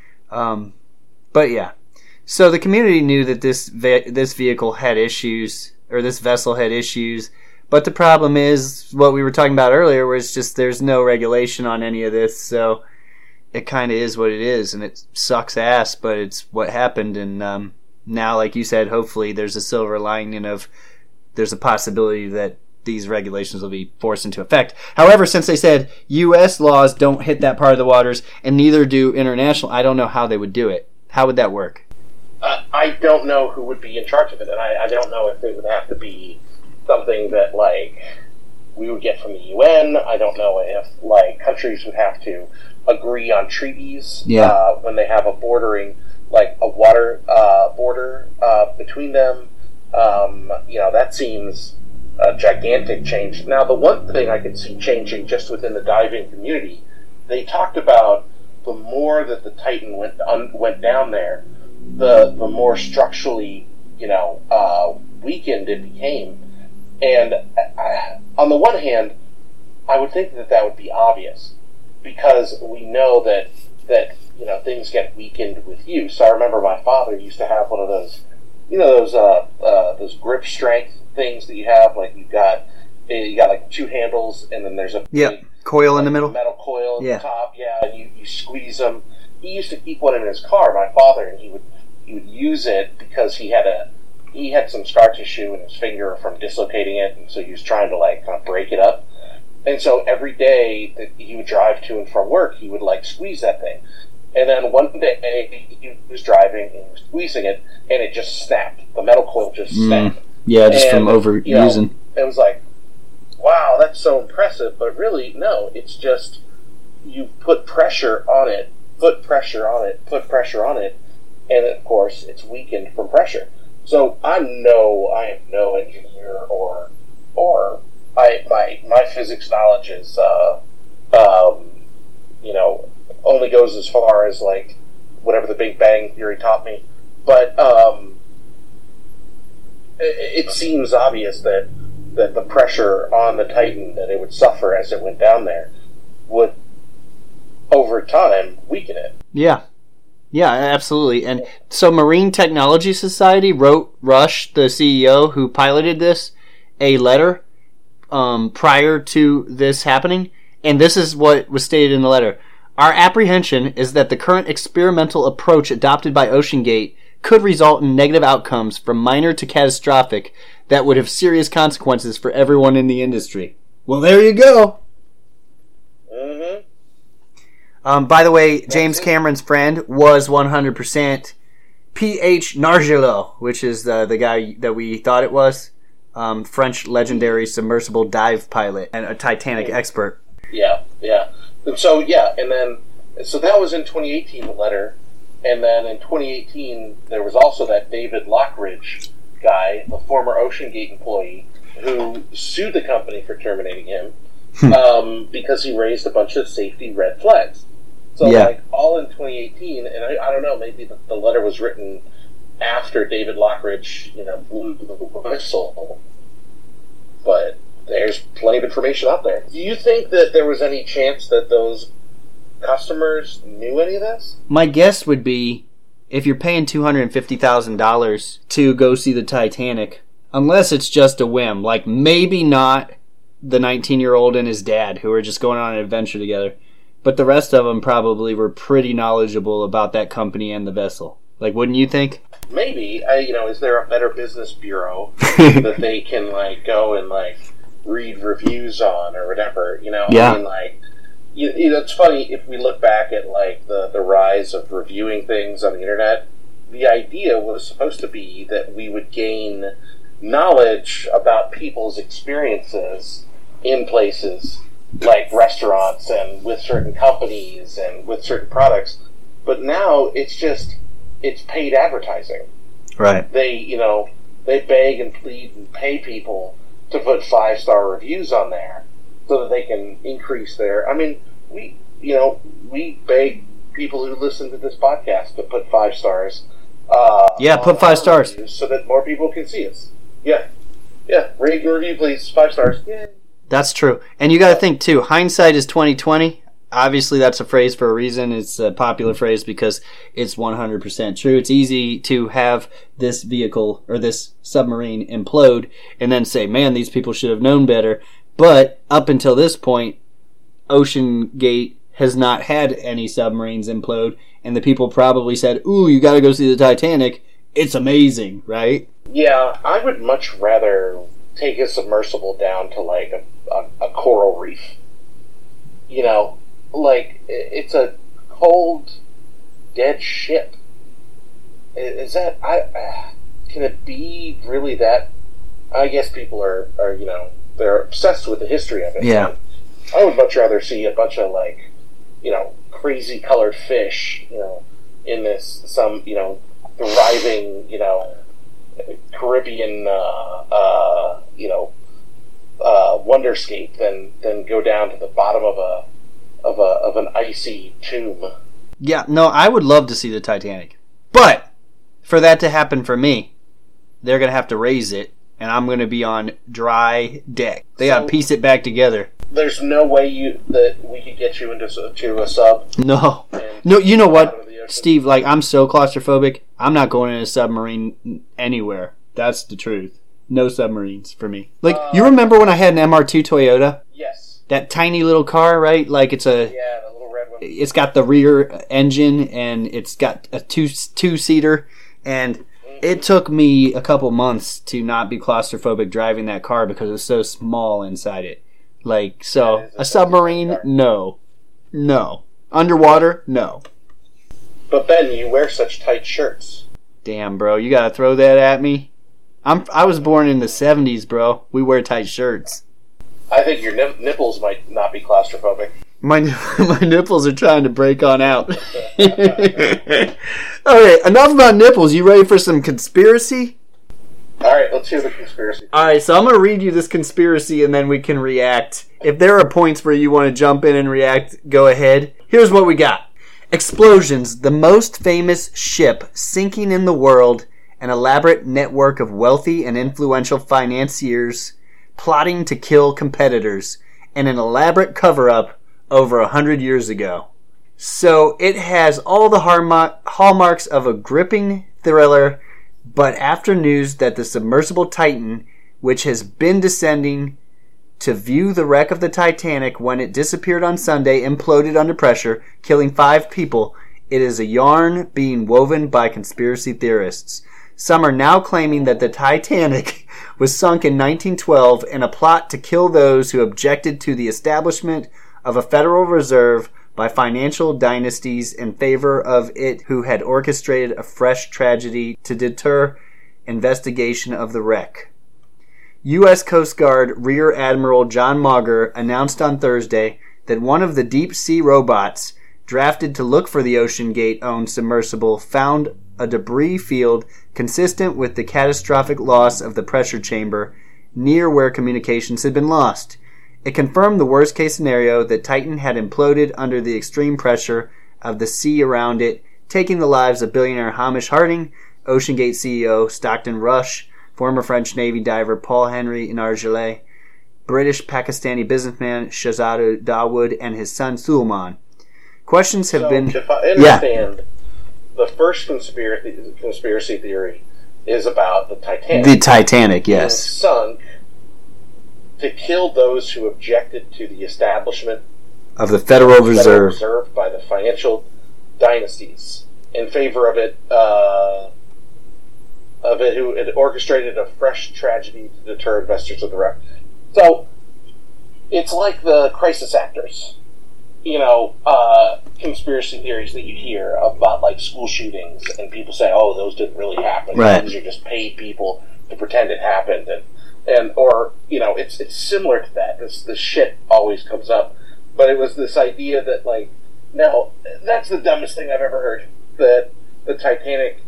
Um, but yeah. So the community knew that this ve- this vehicle had issues, or this vessel had issues, but the problem is what we were talking about earlier, where it's just there's no regulation on any of this, so it kind of is what it is, and it sucks ass, but it's what happened, and um, now, like you said, hopefully there's a silver lining of there's a possibility that these regulations will be forced into effect. However, since they said U S laws don't hit that part of the waters, and neither do international, I don't know how they would do it. How would that work? Uh, I don't know who would be in charge of it, and I, I don't know if it would have to be something that, like, we would get from the U N. I don't know if, like, countries would have to agree on treaties yeah. uh, when they have a bordering, like, a water uh, border uh, between them. Um, you know, that seems a gigantic change. Now, the one thing I could see changing just within the diving community, they talked about the more that the Titan went un- went down there, the the more structurally, you know, uh, weakened it became. And I, on the one hand, I would think that that would be obvious, because we know that that you know things get weakened with use. I remember my father used to have one of those, you know, those uh, uh, those grip strength things that you have. Like you've got you got like two handles, and then there's a yep. big, coil like, in the middle, metal coil at yeah. the top. Yeah, and you, you squeeze them. He used to keep one in his car, my father, and he would he would use it because he had a he had some scar tissue in his finger from dislocating it, and so he was trying to like kind of break it up. And so every day that he would drive to and from work, he would like squeeze that thing. And then one day he was driving and he was squeezing it, and it just snapped. The metal coil just snapped. Mm, yeah, just and, from overusing. You know, it was like, wow, that's so impressive. But really, no, it's just you put pressure on it, put pressure on it, put pressure on it, and of course it's weakened from pressure. So I'm no, I am no engineer or or I my my physics knowledge is uh, um, you know only goes as far as like whatever the Big Bang Theory taught me. But um, it, it seems obvious that that the pressure on the Titan that it would suffer as it went down there would over time weaken it. Yeah. Yeah, absolutely. And so Marine Technology Society wrote Rush, the C E O who piloted this, a letter um, prior to this happening. And this is what was stated in the letter. Our apprehension is that the current experimental approach adopted by OceanGate could result in negative outcomes from minor to catastrophic that would have serious consequences for everyone in the industry. Well, there you go. Mm-hmm. Um, by the way, James Cameron's friend was one hundred percent P H Nargeolet, which is uh, the guy that we thought it was. Um, French legendary submersible dive pilot and a Titanic expert. Yeah, yeah. And so, yeah, and then, so that was in twenty eighteen, the letter. And then in twenty eighteen, there was also that David Lockridge guy, the former OceanGate employee, who sued the company for terminating him um, because he raised a bunch of safety red flags. So, yeah. like, all in twenty eighteen, and I, I don't know, maybe the, the letter was written after David Lockridge, you know, blew the whistle. But there's plenty of information out there. Do you think that there was any chance that those customers knew any of this? My guess would be, if you're paying two hundred fifty thousand dollars to go see the Titanic, unless it's just a whim, like maybe not the nineteen-year-old and his dad who are just going on an adventure together, but the rest of them probably were pretty knowledgeable about that company and the vessel. Like, wouldn't you think? Maybe. I, you know, is there a Better Business Bureau that they can, like, go and, like, read reviews on or whatever, you know? Yeah. I mean, like, you, you know, it's funny, if we look back at, like, the, the rise of reviewing things on the internet, the idea was supposed to be that we would gain knowledge about people's experiences in places like restaurants and with certain companies and with certain products. But now it's just, it's paid advertising. Right. They, you know, they beg and plead and pay people to put five-star reviews on there so that they can increase their, I mean, we, you know, we beg people who listen to this podcast to put five stars. Uh, yeah, put five stars. So that more people can see us. Yeah. Yeah, rate and review, please. Five stars. Yeah. That's true. And you got to think, too, hindsight is twenty twenty. Obviously, that's a phrase for a reason. It's a popular phrase because it's one hundred percent true. It's easy to have this vehicle or this submarine implode and then say, man, these people should have known better. But up until this point, Ocean Gate has not had any submarines implode, and the people probably said, ooh, you got to go see the Titanic. It's amazing, right? Yeah, I would much rather take a submersible down to, like, a, a, a coral reef. You know, like, it's a cold, dead ship. Is that, I, uh, can it be really that, I guess people are, are, you know, they're obsessed with the history of it. Yeah. I would much rather see a bunch of, like, you know, crazy colored fish, you know, in this, some, you know, thriving, you know, Caribbean, uh, uh, you know, uh, wonderscape than than go down to the bottom of a of a of an icy tomb. Yeah, no, I would love to see the Titanic, but for that to happen for me, they're gonna have to raise it, and I'm gonna be on dry deck. They So- gotta piece it back together. There's no way you that we could get you into to a sub. No, and no, you know out of what, the ocean. Steve? Like, I'm so claustrophobic. I'm not going in a submarine anywhere. That's the truth. No submarines for me. Like, Uh, you remember when I had an M R two Toyota? Yes. That tiny little car, right? Like, it's a, Yeah, the little red one. it's got the rear engine and it's got a two two seater, and it took me a couple months to not be claustrophobic driving that car because it's so small inside it. Like, so That is a a submarine, car. no, no. Underwater, no. But Ben, you wear such tight shirts. Damn, bro, you gotta throw that at me. I'm I was born in the seventies, bro. We wear tight shirts. I think your nip- nipples might not be claustrophobic. My my nipples are trying to break on out. Okay, enough about nipples. You ready for some conspiracy? All right, let's hear the conspiracy. All right, so I'm going to read you this conspiracy and then we can react. If there are points where you want to jump in and react, go ahead. Here's what we got. Explosions, the most famous ship sinking in the world, an elaborate network of wealthy and influential financiers plotting to kill competitors, and an elaborate cover-up over a hundred years ago. So it has all the hallmark- hallmarks of a gripping thriller, but after news that the submersible Titan, which has been descending to view the wreck of the Titanic when it disappeared on Sunday, imploded under pressure, killing five people, it is a yarn being woven by conspiracy theorists. Some are now claiming that the Titanic was sunk in nineteen twelve in a plot to kill those who objected to the establishment of a Federal Reserve by financial dynasties in favor of it who had orchestrated a fresh tragedy to deter investigation of the wreck. U S Coast Guard Rear Admiral John Mauger announced on Thursday that one of the deep-sea robots drafted to look for the OceanGate-owned submersible found a debris field consistent with the catastrophic loss of the pressure chamber near where communications had been lost. It confirmed the worst-case scenario that Titan had imploded under the extreme pressure of the sea around it, taking the lives of billionaire Hamish Harding, OceanGate C E O Stockton Rush, former French Navy diver Paul-Henri Nargeolet, British-Pakistani businessman Shahzad Dawood, and his son Sulaiman. Questions have so, been... if I understand, the first conspiracy conspiracy theory is about the Titanic. The Titanic, being yes. sunk to kill those who objected to the establishment Of the Federal of the Federal Reserve. Reserve by the financial dynasties in favor of it. Uh, of it, who had orchestrated a fresh tragedy to deter investors of the wreck. So it's like the crisis actors, you know, uh, conspiracy theories that you hear about, like, school shootings, and people say, "Oh, those didn't really happen. Right. Those are just paid people to pretend it happened," and and or you know, it's it's similar to that. This this shit always comes up, but it was this idea that, like, no, that's the dumbest thing I've ever heard. That the Titanic,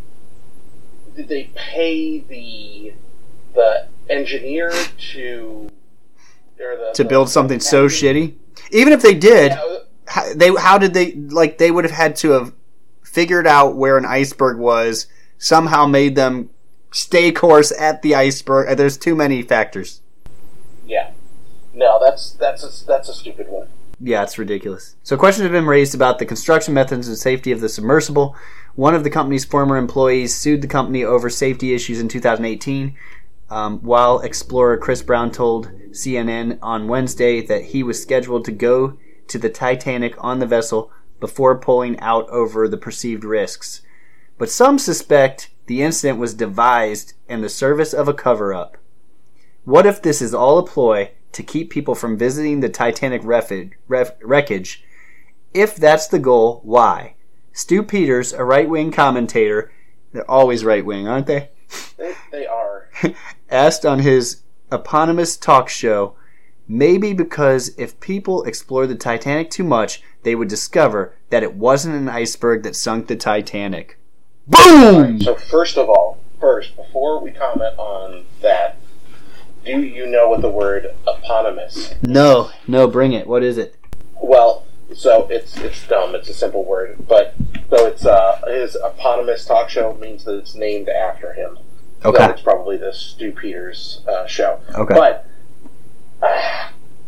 did they pay the the engineer to or the, To the- build something so shitty? Even if they did... Yeah, How, they how did they like they would have had to have figured out where an iceberg was, somehow made them stay course at the iceberg. There's too many factors. Yeah. No, that's that's a, that's a stupid one. Yeah, it's ridiculous. So questions have been raised about the construction methods and safety of the submersible. One of the company's former employees sued the company over safety issues in two thousand eighteen, um, while explorer Chris Brown told C N N on Wednesday that he was scheduled to go to the Titanic on the vessel before pulling out over the perceived risks. But some suspect the incident was devised in the service of a cover-up. What if this is all a ploy to keep people from visiting the Titanic ref- ref- wreckage? If that's the goal, why? Stu Peters, a right-wing commentator, they're always right-wing, aren't they? They, they are. Asked on his eponymous talk show, maybe because if people explore the Titanic too much, they would discover that it wasn't an iceberg that sunk the Titanic. Boom! So first of all, first, before we comment on that, do you know what the word eponymous? No, no, bring it. What is it? Well, so it's it's dumb. It's a simple word, but so it's uh, his eponymous talk show means that it's named after him. Okay, so it's probably the Stu Peters uh, show. Okay, but uh,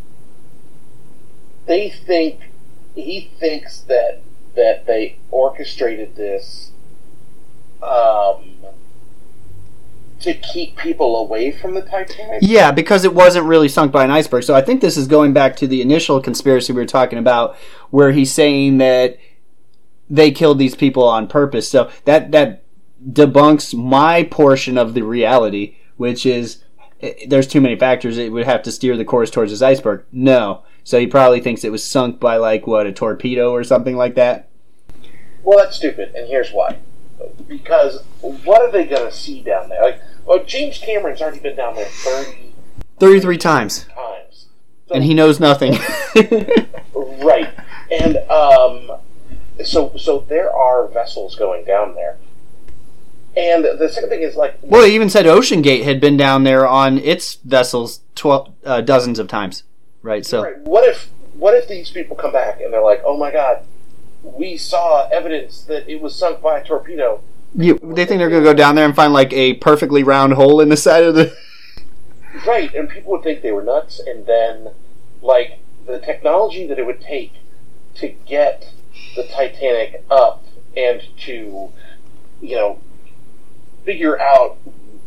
they think he thinks that that they orchestrated this um, to keep people away from the Titanic. Yeah, because it wasn't really sunk by an iceberg. So I think this is going back to the initial conspiracy we were talking about, where he's saying that they killed these people on purpose. So that that debunks my portion of the reality, which is there's too many factors. It would have to steer the course towards this iceberg. No. So he probably thinks it was sunk by, like, what, a torpedo or something like that? Well, that's stupid, and here's why. Because what are they going to see down there? Like, well, James Cameron's already been down there thirty... thirty-three times. Times. So, and he knows nothing. Right. And, um... So, so there are vessels going down there. And the second thing is, like... Well, he even said Ocean Gate had been down there on its vessels twelve, uh, dozens of times. Right, so... Right. What if, what if these people come back and they're like, oh my god, we saw evidence that it was sunk by a torpedo. You, they think they're going to go down there and find, like, a perfectly round hole in the side of the... Right, and people would think they were nuts, and then, like, the technology that it would take to get the Titanic up and to, you know, figure out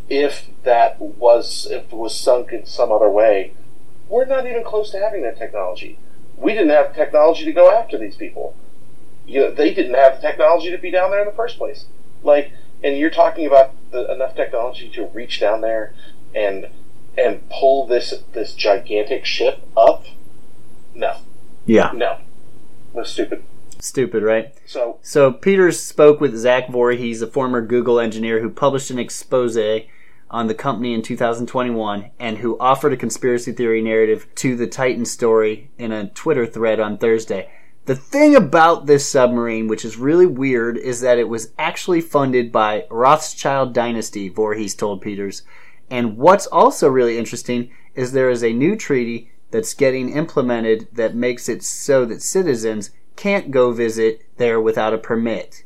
if that was, if it was sunk in some other way, we're not even close to having that technology. We didn't have technology to go after these people. You know, they didn't have the technology to be down there in the first place. Like, and you're talking about the, enough technology to reach down there and and pull this this gigantic ship up? No. Yeah. No. That's stupid. Stupid, right? So, so Peters spoke with Zach Voorhees, a former Google engineer who published an expose on the company in two thousand twenty-one and who offered a conspiracy theory narrative to the Titan story in a Twitter thread on Thursday. The thing about this submarine, which is really weird, is that it was actually funded by Rothschild Dynasty, Voorhees told Peters. And what's also really interesting is there is a new treaty that's getting implemented that makes it so that citizens can't go visit there without a permit.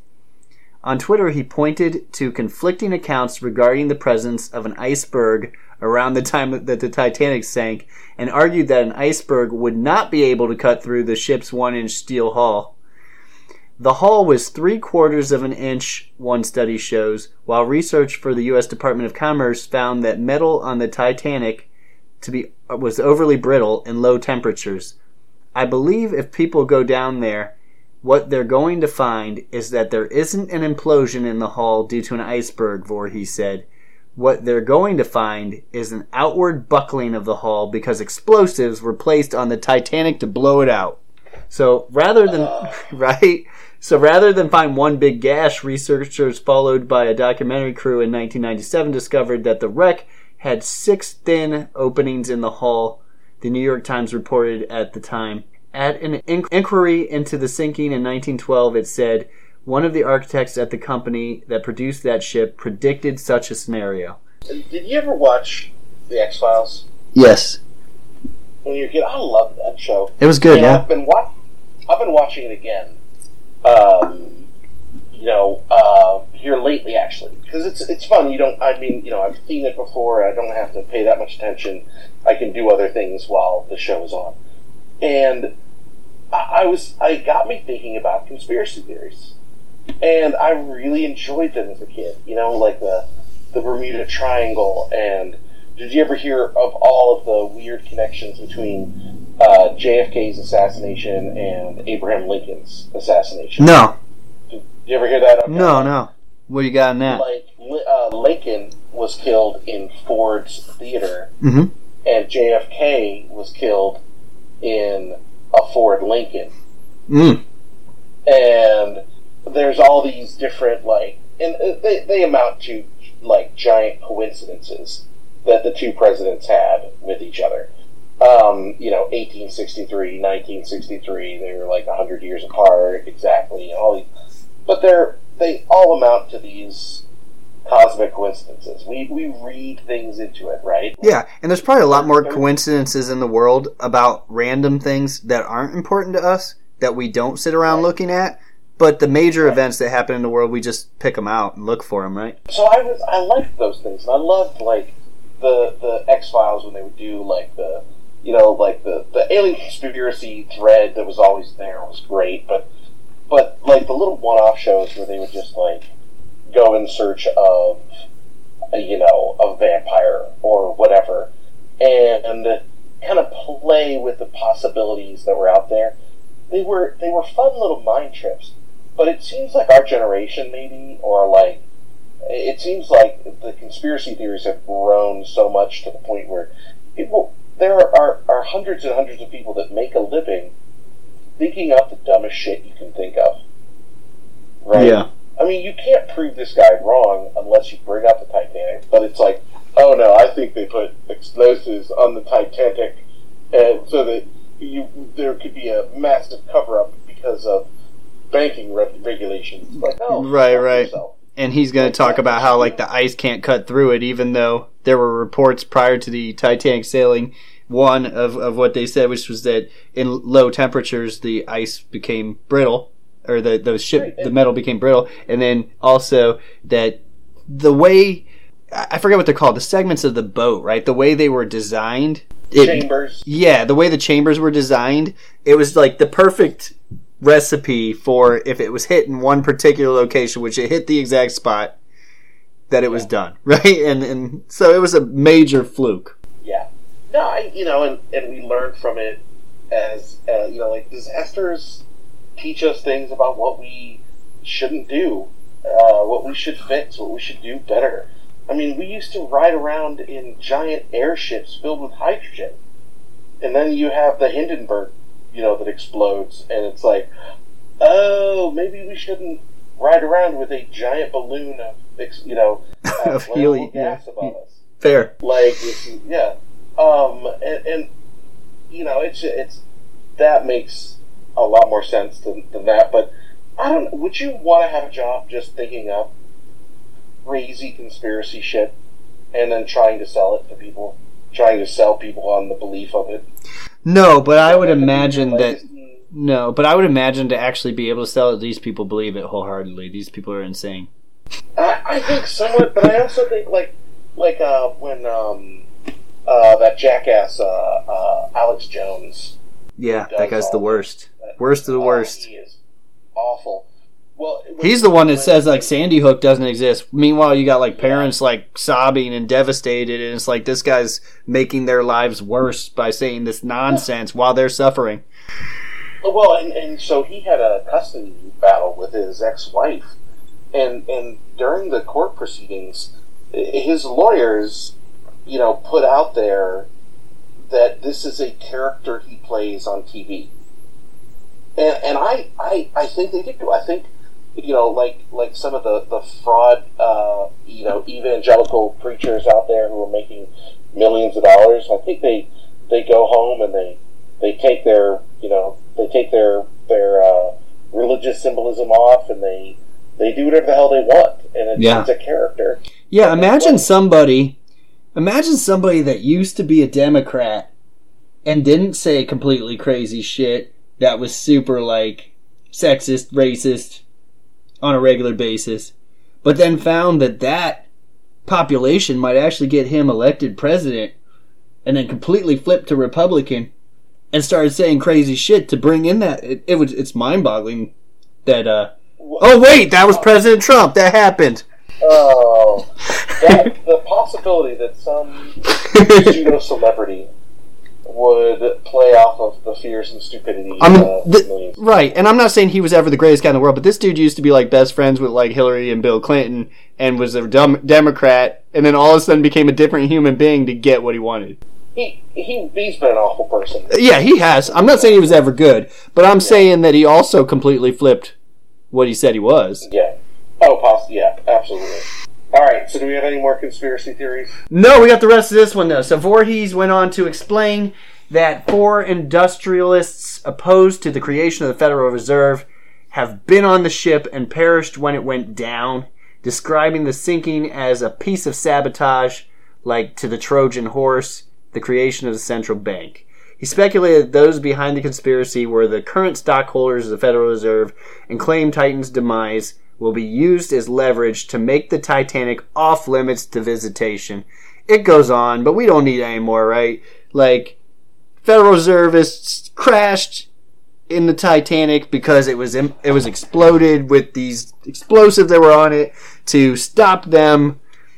On Twitter, he pointed to conflicting accounts regarding the presence of an iceberg around the time that the Titanic sank and argued that an iceberg would not be able to cut through the ship's one-inch steel hull. The hull was three-quarters of an inch, one study shows, while research for the U S Department of Commerce found that metal on the Titanic to be was overly brittle in low temperatures. I believe if people go down there, what they're going to find is that there isn't an implosion in the hull due to an iceberg, Voorhees said. What they're going to find is an outward buckling of the hull because explosives were placed on the Titanic to blow it out. So rather than, uh. right? So rather than find one big gash, researchers followed by a documentary crew in nineteen ninety-seven discovered that the wreck had six thin openings in the hull, the New York Times reported at the time. At an inquiry into the sinking in nineteen twelve, it said, one of the architects at the company that produced that ship predicted such a scenario. Did you ever watch The X-Files? Yes. When you were a kid, I loved that show. It was good, and yeah. I've been, wa- I've been watching it again. Um, you know, uh, here lately, actually, because it's it's fun. You don't. I mean, you know, I've seen it before. I don't have to pay that much attention. I can do other things while the show is on, and I, I was. I got me thinking about conspiracy theories, and I really enjoyed them as a kid. You know, like the the Bermuda Triangle, and did you ever hear of all of the weird connections between uh, J F K's assassination and Abraham Lincoln's assassination? No. Did you ever hear that? Okay. No, no. What do you got in that? Like, uh, Lincoln was killed in Ford's theater, mm-hmm. and J F K was killed in a Ford Lincoln. Mm. And there's all these different, like, and they, they amount to, like, giant coincidences that the two presidents had with each other. Um, you know, eighteen sixty-three, nineteen sixty-three, they were like one hundred years apart, exactly, and all these. But they're, they all amount to these cosmic coincidences. We we read things into it, right? Yeah, and there's probably a lot more coincidences in the world about random things that aren't important to us, that we don't sit around right. looking at. But the major right. events that happen in the world, we just pick them out and look for them, right? So I was, I liked those things. And I loved, like, the the X-Files when they would do, like, the, you know, like, the, the alien conspiracy thread that was always there was great. But, but like, the little one-off shows where they would just, like, go in search of, a, you know, a vampire or whatever, and kind of play with the possibilities that were out there. They were they were fun little mind trips. But it seems like our generation, maybe, or like, it seems like the conspiracy theories have grown so much to the point where people, there are, are hundreds and hundreds of people that make a living thinking up the dumbest shit you can think of. Right? Yeah. I mean, you can't prove this guy wrong unless you bring up the Titanic, but it's like, oh no, I think they put explosives on the Titanic, and so that you, there could be a massive cover-up because of banking re- regulations. Like, oh, right, right. Yourself. And he's going to talk about how, like, the ice can't cut through it, even though there were reports prior to the Titanic sailing, one of, of what they said, which was that in low temperatures, the ice became brittle, or the, the ship, right. the metal became brittle. And then also that the way, I forget what they're called, the segments of the boat, right? The way they were designed. It, chambers. Yeah, the way the chambers were designed, it was like the perfect recipe for if it was hit in one particular location, which it hit the exact spot, that it was done, right? And and so it was a major fluke. Yeah. No, I, you know, and, and we learned from it as, uh, you know, like, disasters teach us things about what we shouldn't do, uh, what we should fix, what we should do better. I mean, we used to ride around in giant airships filled with hydrogen, and then you have the Hindenburg, you know, that explodes, and it's like, oh, maybe we shouldn't ride around with a giant balloon of, you know, uh, of helium gas yeah. above us. Fair. Like, yeah. Um, and, and, you know, it's, it's, that makes a lot more sense than, than that, but I don't know, would you want to have a job just thinking up crazy conspiracy shit and then trying to sell it to people? Trying to sell people on the belief of it? No, but I would imagine that. No, but I would imagine to actually be able to sell it, these people believe it wholeheartedly. These people are insane. I, I think somewhat, but I also think like like uh, when um, uh, that jackass uh, uh, Alex Jones. Yeah, that guy's the worst. That, worst of the worst. Uh, he is awful. Well, he's the one that says like Sandy Hook doesn't exist. Meanwhile, you got like parents like sobbing and devastated, and it's like this guy's making their lives worse by saying this nonsense while they're suffering. Well, and, and so he had a custody battle with his ex-wife, and and during the court proceedings, his lawyers, you know, put out there that this is a character he plays on T V, and and I I, I think they did do. I think. You know, like like some of the the fraud, uh, you know, evangelical preachers out there who are making millions of dollars. I think they they go home and they they take their you know they take their their uh, religious symbolism off and they they do whatever the hell they want, and it's, yeah. it's a character. Yeah, imagine somebody, imagine somebody that used to be a Democrat and didn't say completely crazy shit that was super like sexist, racist. On a regular basis, but then found that that population might actually get him elected president, and then completely flipped to Republican and started saying crazy shit to bring in that. It, it was it's mind-boggling that. Uh, oh wait, that was President Trump. That happened. Oh, that, the possibility that some pseudo celebrity would play off of the fears and stupidity I mean, of the, millions. Right, and I'm not saying he was ever the greatest guy in the world, but this dude used to be like best friends with like Hillary and Bill Clinton, and was a dumb Democrat, and then all of a sudden became a different human being to get what he wanted. He, he, he's been an awful person. Yeah, he has. I'm not saying he was ever good, but I'm yeah. saying that he also completely flipped what he said he was. Yeah. Oh, possibly. Yeah, absolutely. All right, so do we have any more conspiracy theories? No, we got the rest of this one, though. So Voorhees went on to explain that four industrialists opposed to the creation of the Federal Reserve have been on the ship and perished when it went down, describing the sinking as a piece of sabotage, like to the Trojan horse, the creation of the central bank. He speculated that those behind the conspiracy were the current stockholders of the Federal Reserve and claimed Titan's demise will be used as leverage to make the Titanic off limits to visitation. It goes on, but we don't need any more, right? Like, Federal Reservists crashed in the Titanic because it was it was exploded with these explosives that were on it to stop them,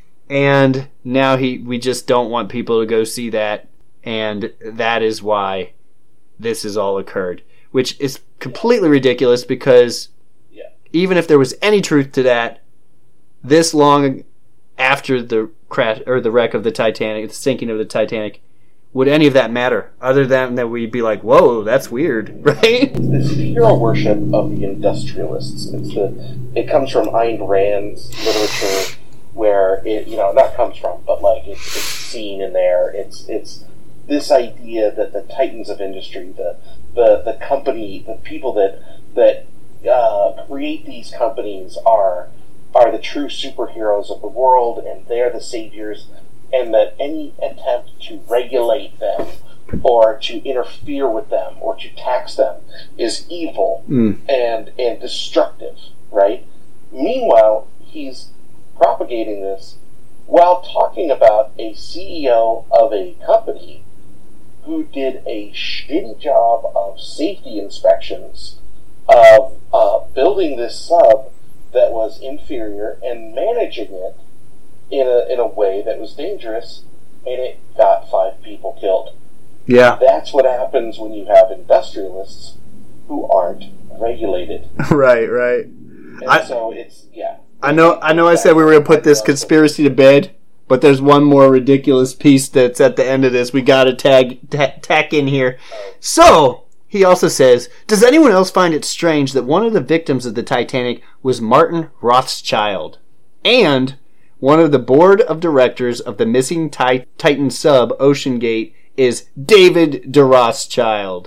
and now he we just don't want people to go see that, and that is why this has all occurred, which is completely ridiculous because yeah. even if there was any truth to that, this long after the crash or the wreck of the Titanic, the sinking of the Titanic, would any of that matter other than that we'd be like, whoa, that's weird, right? This hero worship of the industrialists. It's the, it comes from Ayn Rand's literature, where it, you know, not comes from, but like it's, it's seen in there. It's it's this idea that the titans of industry, the the, the company, the people that that uh, create these companies are are the true superheroes of the world, and they're the saviors. And that any attempt to regulate them or to interfere with them or to tax them is evil mm. and and destructive, right? Meanwhile, he's propagating this while talking about a C E O of a company who did a shitty job of safety inspections, of uh, building this sub that was inferior and managing it in a in a way that was dangerous, and it got five people killed. Yeah. That's what happens when you have industrialists who aren't regulated. Right, right. And I, so it's, yeah. I know I know I said we were going to put this conspiracy to bed, but there's one more ridiculous piece that's at the end of this we got to tag ta- tack in here. So, he also says, does anyone else find it strange that one of the victims of the Titanic was Martin Rothschild? And one of the board of directors of the missing tit- Titan sub, Ocean Gate, is David de Rothschild.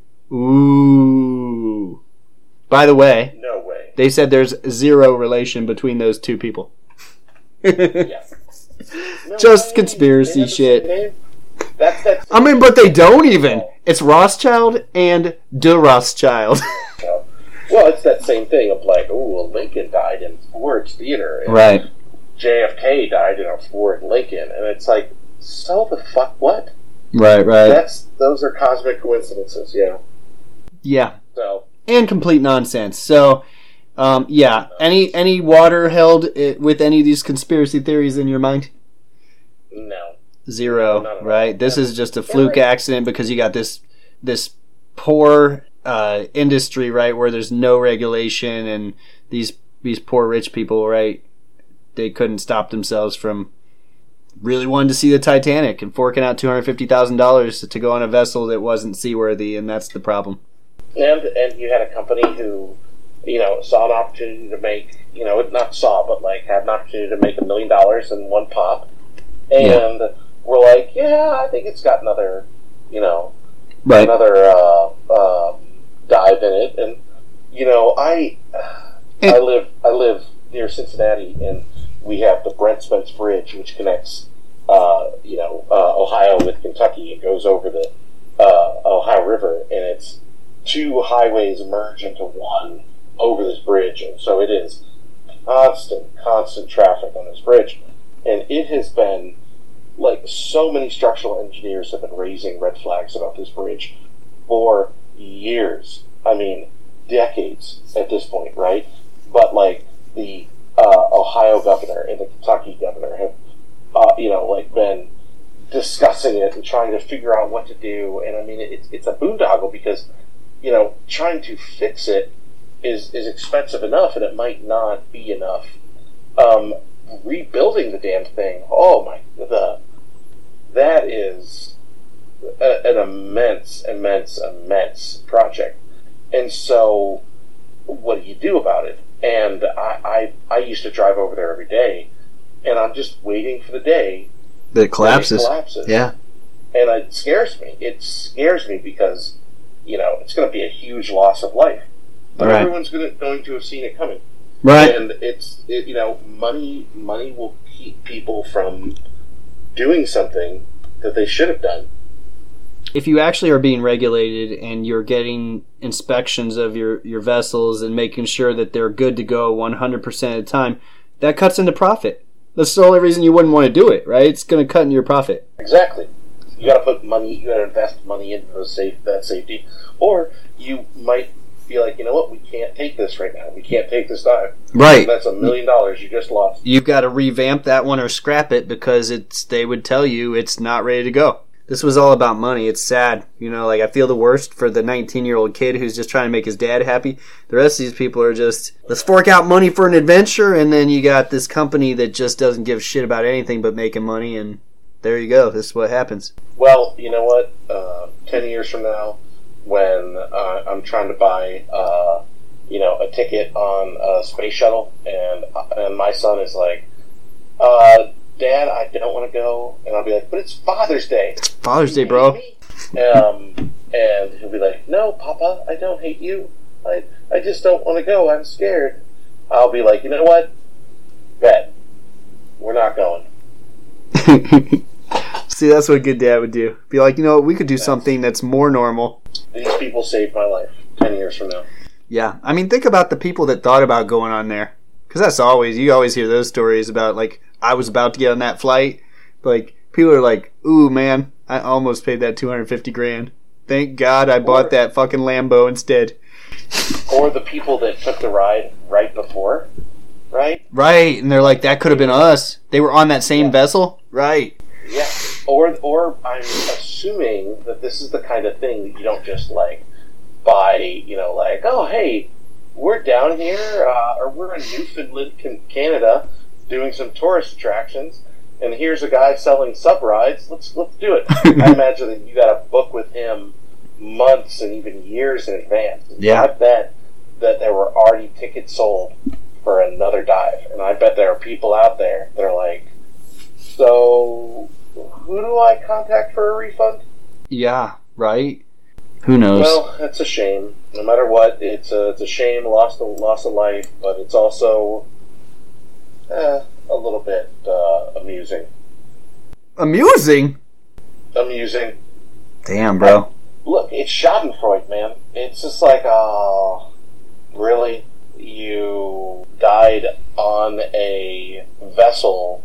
Ooh. By the way, no way. They said there's zero relation between those two people. Yeah. No Just way. conspiracy shit. That's, that's I mean, but they don't even. It's Rothschild and de Rothschild. Well, it's that same thing of like, oh, well, Lincoln died in Ford's Theater. And right. J F K died in a Ford Lincoln, and it's like, so the fuck what? Right, right. That's those are cosmic coincidences, yeah. Yeah. So and complete nonsense. So, um, yeah. Any any water held it with any of these conspiracy theories in your mind? No. Zero. No, right. This is just a fluke yeah, right. accident because you got this this poor uh, industry, right, where there's no regulation, and these these poor rich people, right. They couldn't stop themselves from really wanting to see the Titanic and forking out two hundred fifty thousand dollars to go on a vessel that wasn't seaworthy, and that's the problem. And and you had a company who, you know, saw an opportunity to make, you know, not saw, but like had an opportunity to make a million dollars in one pop, and yeah. we're like, yeah, I think it's got another, you know, right. another uh, uh, dive in it, and you know, I and, I live I live near Cincinnati, and we have the Brent Spence Bridge, which connects, uh, you know, uh, Ohio with Kentucky. It goes over the uh, Ohio River, and it's two highways merge into one over this bridge, and so it is constant, constant traffic on this bridge. And it has been, like, so many structural engineers have been raising red flags about this bridge for years. I mean, decades at this point, right? But, like, the uh, Ohio governor and the Kentucky governor have, uh, you know, like, been discussing it and trying to figure out what to do. And, I mean, it's, it's a boondoggle because, you know, trying to fix it is, is expensive enough, and it might not be enough. Um, rebuilding the damn thing, oh my, the that is a, an immense, immense, immense project. And so, what do you do about it? And I, I, I used to drive over there every day, and I'm just waiting for the day that it collapses. That it collapses. Yeah, and it scares me. It scares me because, you know, it's going to be a huge loss of life, but right. everyone's going to, going to have seen it coming. Right. And it's, it, you know, money money will keep people from doing something that they should have done. If you actually are being regulated and you're getting inspections of your, your vessels and making sure that they're good to go one hundred percent of the time, that cuts into profit. That's the only reason you wouldn't want to do it, right? It's going to cut into your profit. Exactly. You got to put money, you got to invest money into those safe, that safety. Or you might be like, you know what, we can't take this right now. We can't take this dive. Right. That's a million dollars you just lost. You've got to revamp that one or scrap it because it's they would tell you it's not ready to go. This was all about money. It's sad. You know, like I feel the worst for the nineteen-year-old kid who's just trying to make his dad happy. The rest of these people are just, let's fork out money for an adventure, and then you got this company that just doesn't give a shit about anything but making money, and there you go. This is what happens. Well, you know what? Uh, ten years from now, when uh, I'm trying to buy, uh, you know, a ticket on a space shuttle, and and my son is like, uh, Dad, I don't want to go, and I'll be like, but it's Father's Day. It's Father's Day, bro. Um, and he'll be like, no, Papa, I don't hate you. I I just don't want to go. I'm scared. I'll be like, you know what? Bet. We're not going. See, that's what a good dad would do. Be like, you know, we could do yes. something that's more normal. These people saved my life ten years from now. Yeah. I mean, think about the people that thought about going on there. Because that's always, you always hear those stories about, like, I was about to get on that flight. Like, people are like, ooh, man, I almost paid that two hundred fifty grand. Thank God I bought or, that fucking Lambo instead. Or the people that took the ride right before, right? Right. And they're like, that could have been us. They were on that same yeah. vessel? Right. Yeah. Or, or I'm assuming that this is the kind of thing that you don't just, like, buy, you know, like, oh, hey, we're down here, uh, or we're in Newfoundland, Canada, doing some tourist attractions, and here's a guy selling sub rides. Let's let's do it. I imagine that you got to book with him months and even years in advance. Yeah. I bet that there were already tickets sold for another dive, and I bet there are people out there that are like, so who do I contact for a refund? Yeah, right. Who knows? Well, that's a shame. No matter what, it's a, it's a shame, loss of, loss of life, but it's also eh, a little bit uh, amusing. Amusing? Amusing. Damn, bro. I, look, it's Schadenfreude, man. It's just like, oh, really? You died on a vessel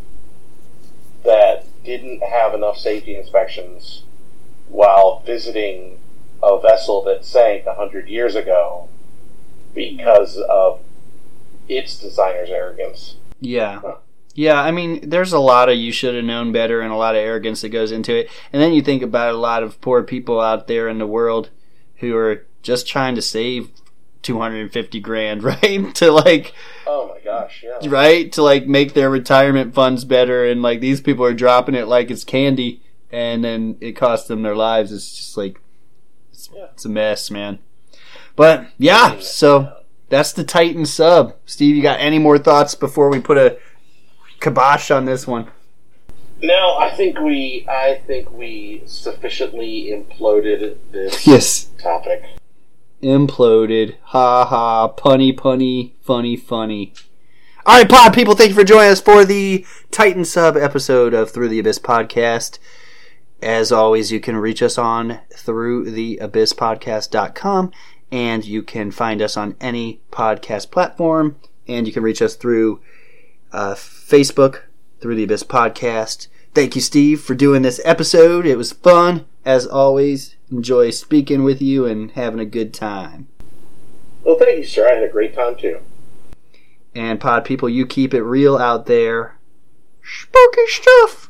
that didn't have enough safety inspections while visiting a vessel that sank a hundred years ago because of its designer's arrogance. Yeah. Huh. Yeah, I mean, there's a lot of you should have known better and a lot of arrogance that goes into it. And then you think about a lot of poor people out there in the world who are just trying to save two hundred fifty grand, right? to like, oh my gosh, yeah. Right? To like make their retirement funds better. And like these people are dropping it like it's candy and then it costs them their lives. It's just like, it's, yeah. it's a mess, man. But yeah, so that's the Titan sub. Steve, you got any more thoughts before we put a kibosh on this one? No, I think we I think we sufficiently imploded this yes. topic. Imploded. Ha ha. Punny punny. Funny funny. Alright, pod people, thank you for joining us for the Titan sub episode of Through the Abyss podcast. As always, you can reach us on through the abyss podcast dot com, and you can find us on any podcast platform, and you can reach us through uh, Facebook, through the Abyss Podcast. Thank you, Steve, for doing this episode. It was fun, as always. Enjoy speaking with you and having a good time. Well, thank you, sir. I had a great time, too. And pod people, you keep it real out there. Spooky stuff!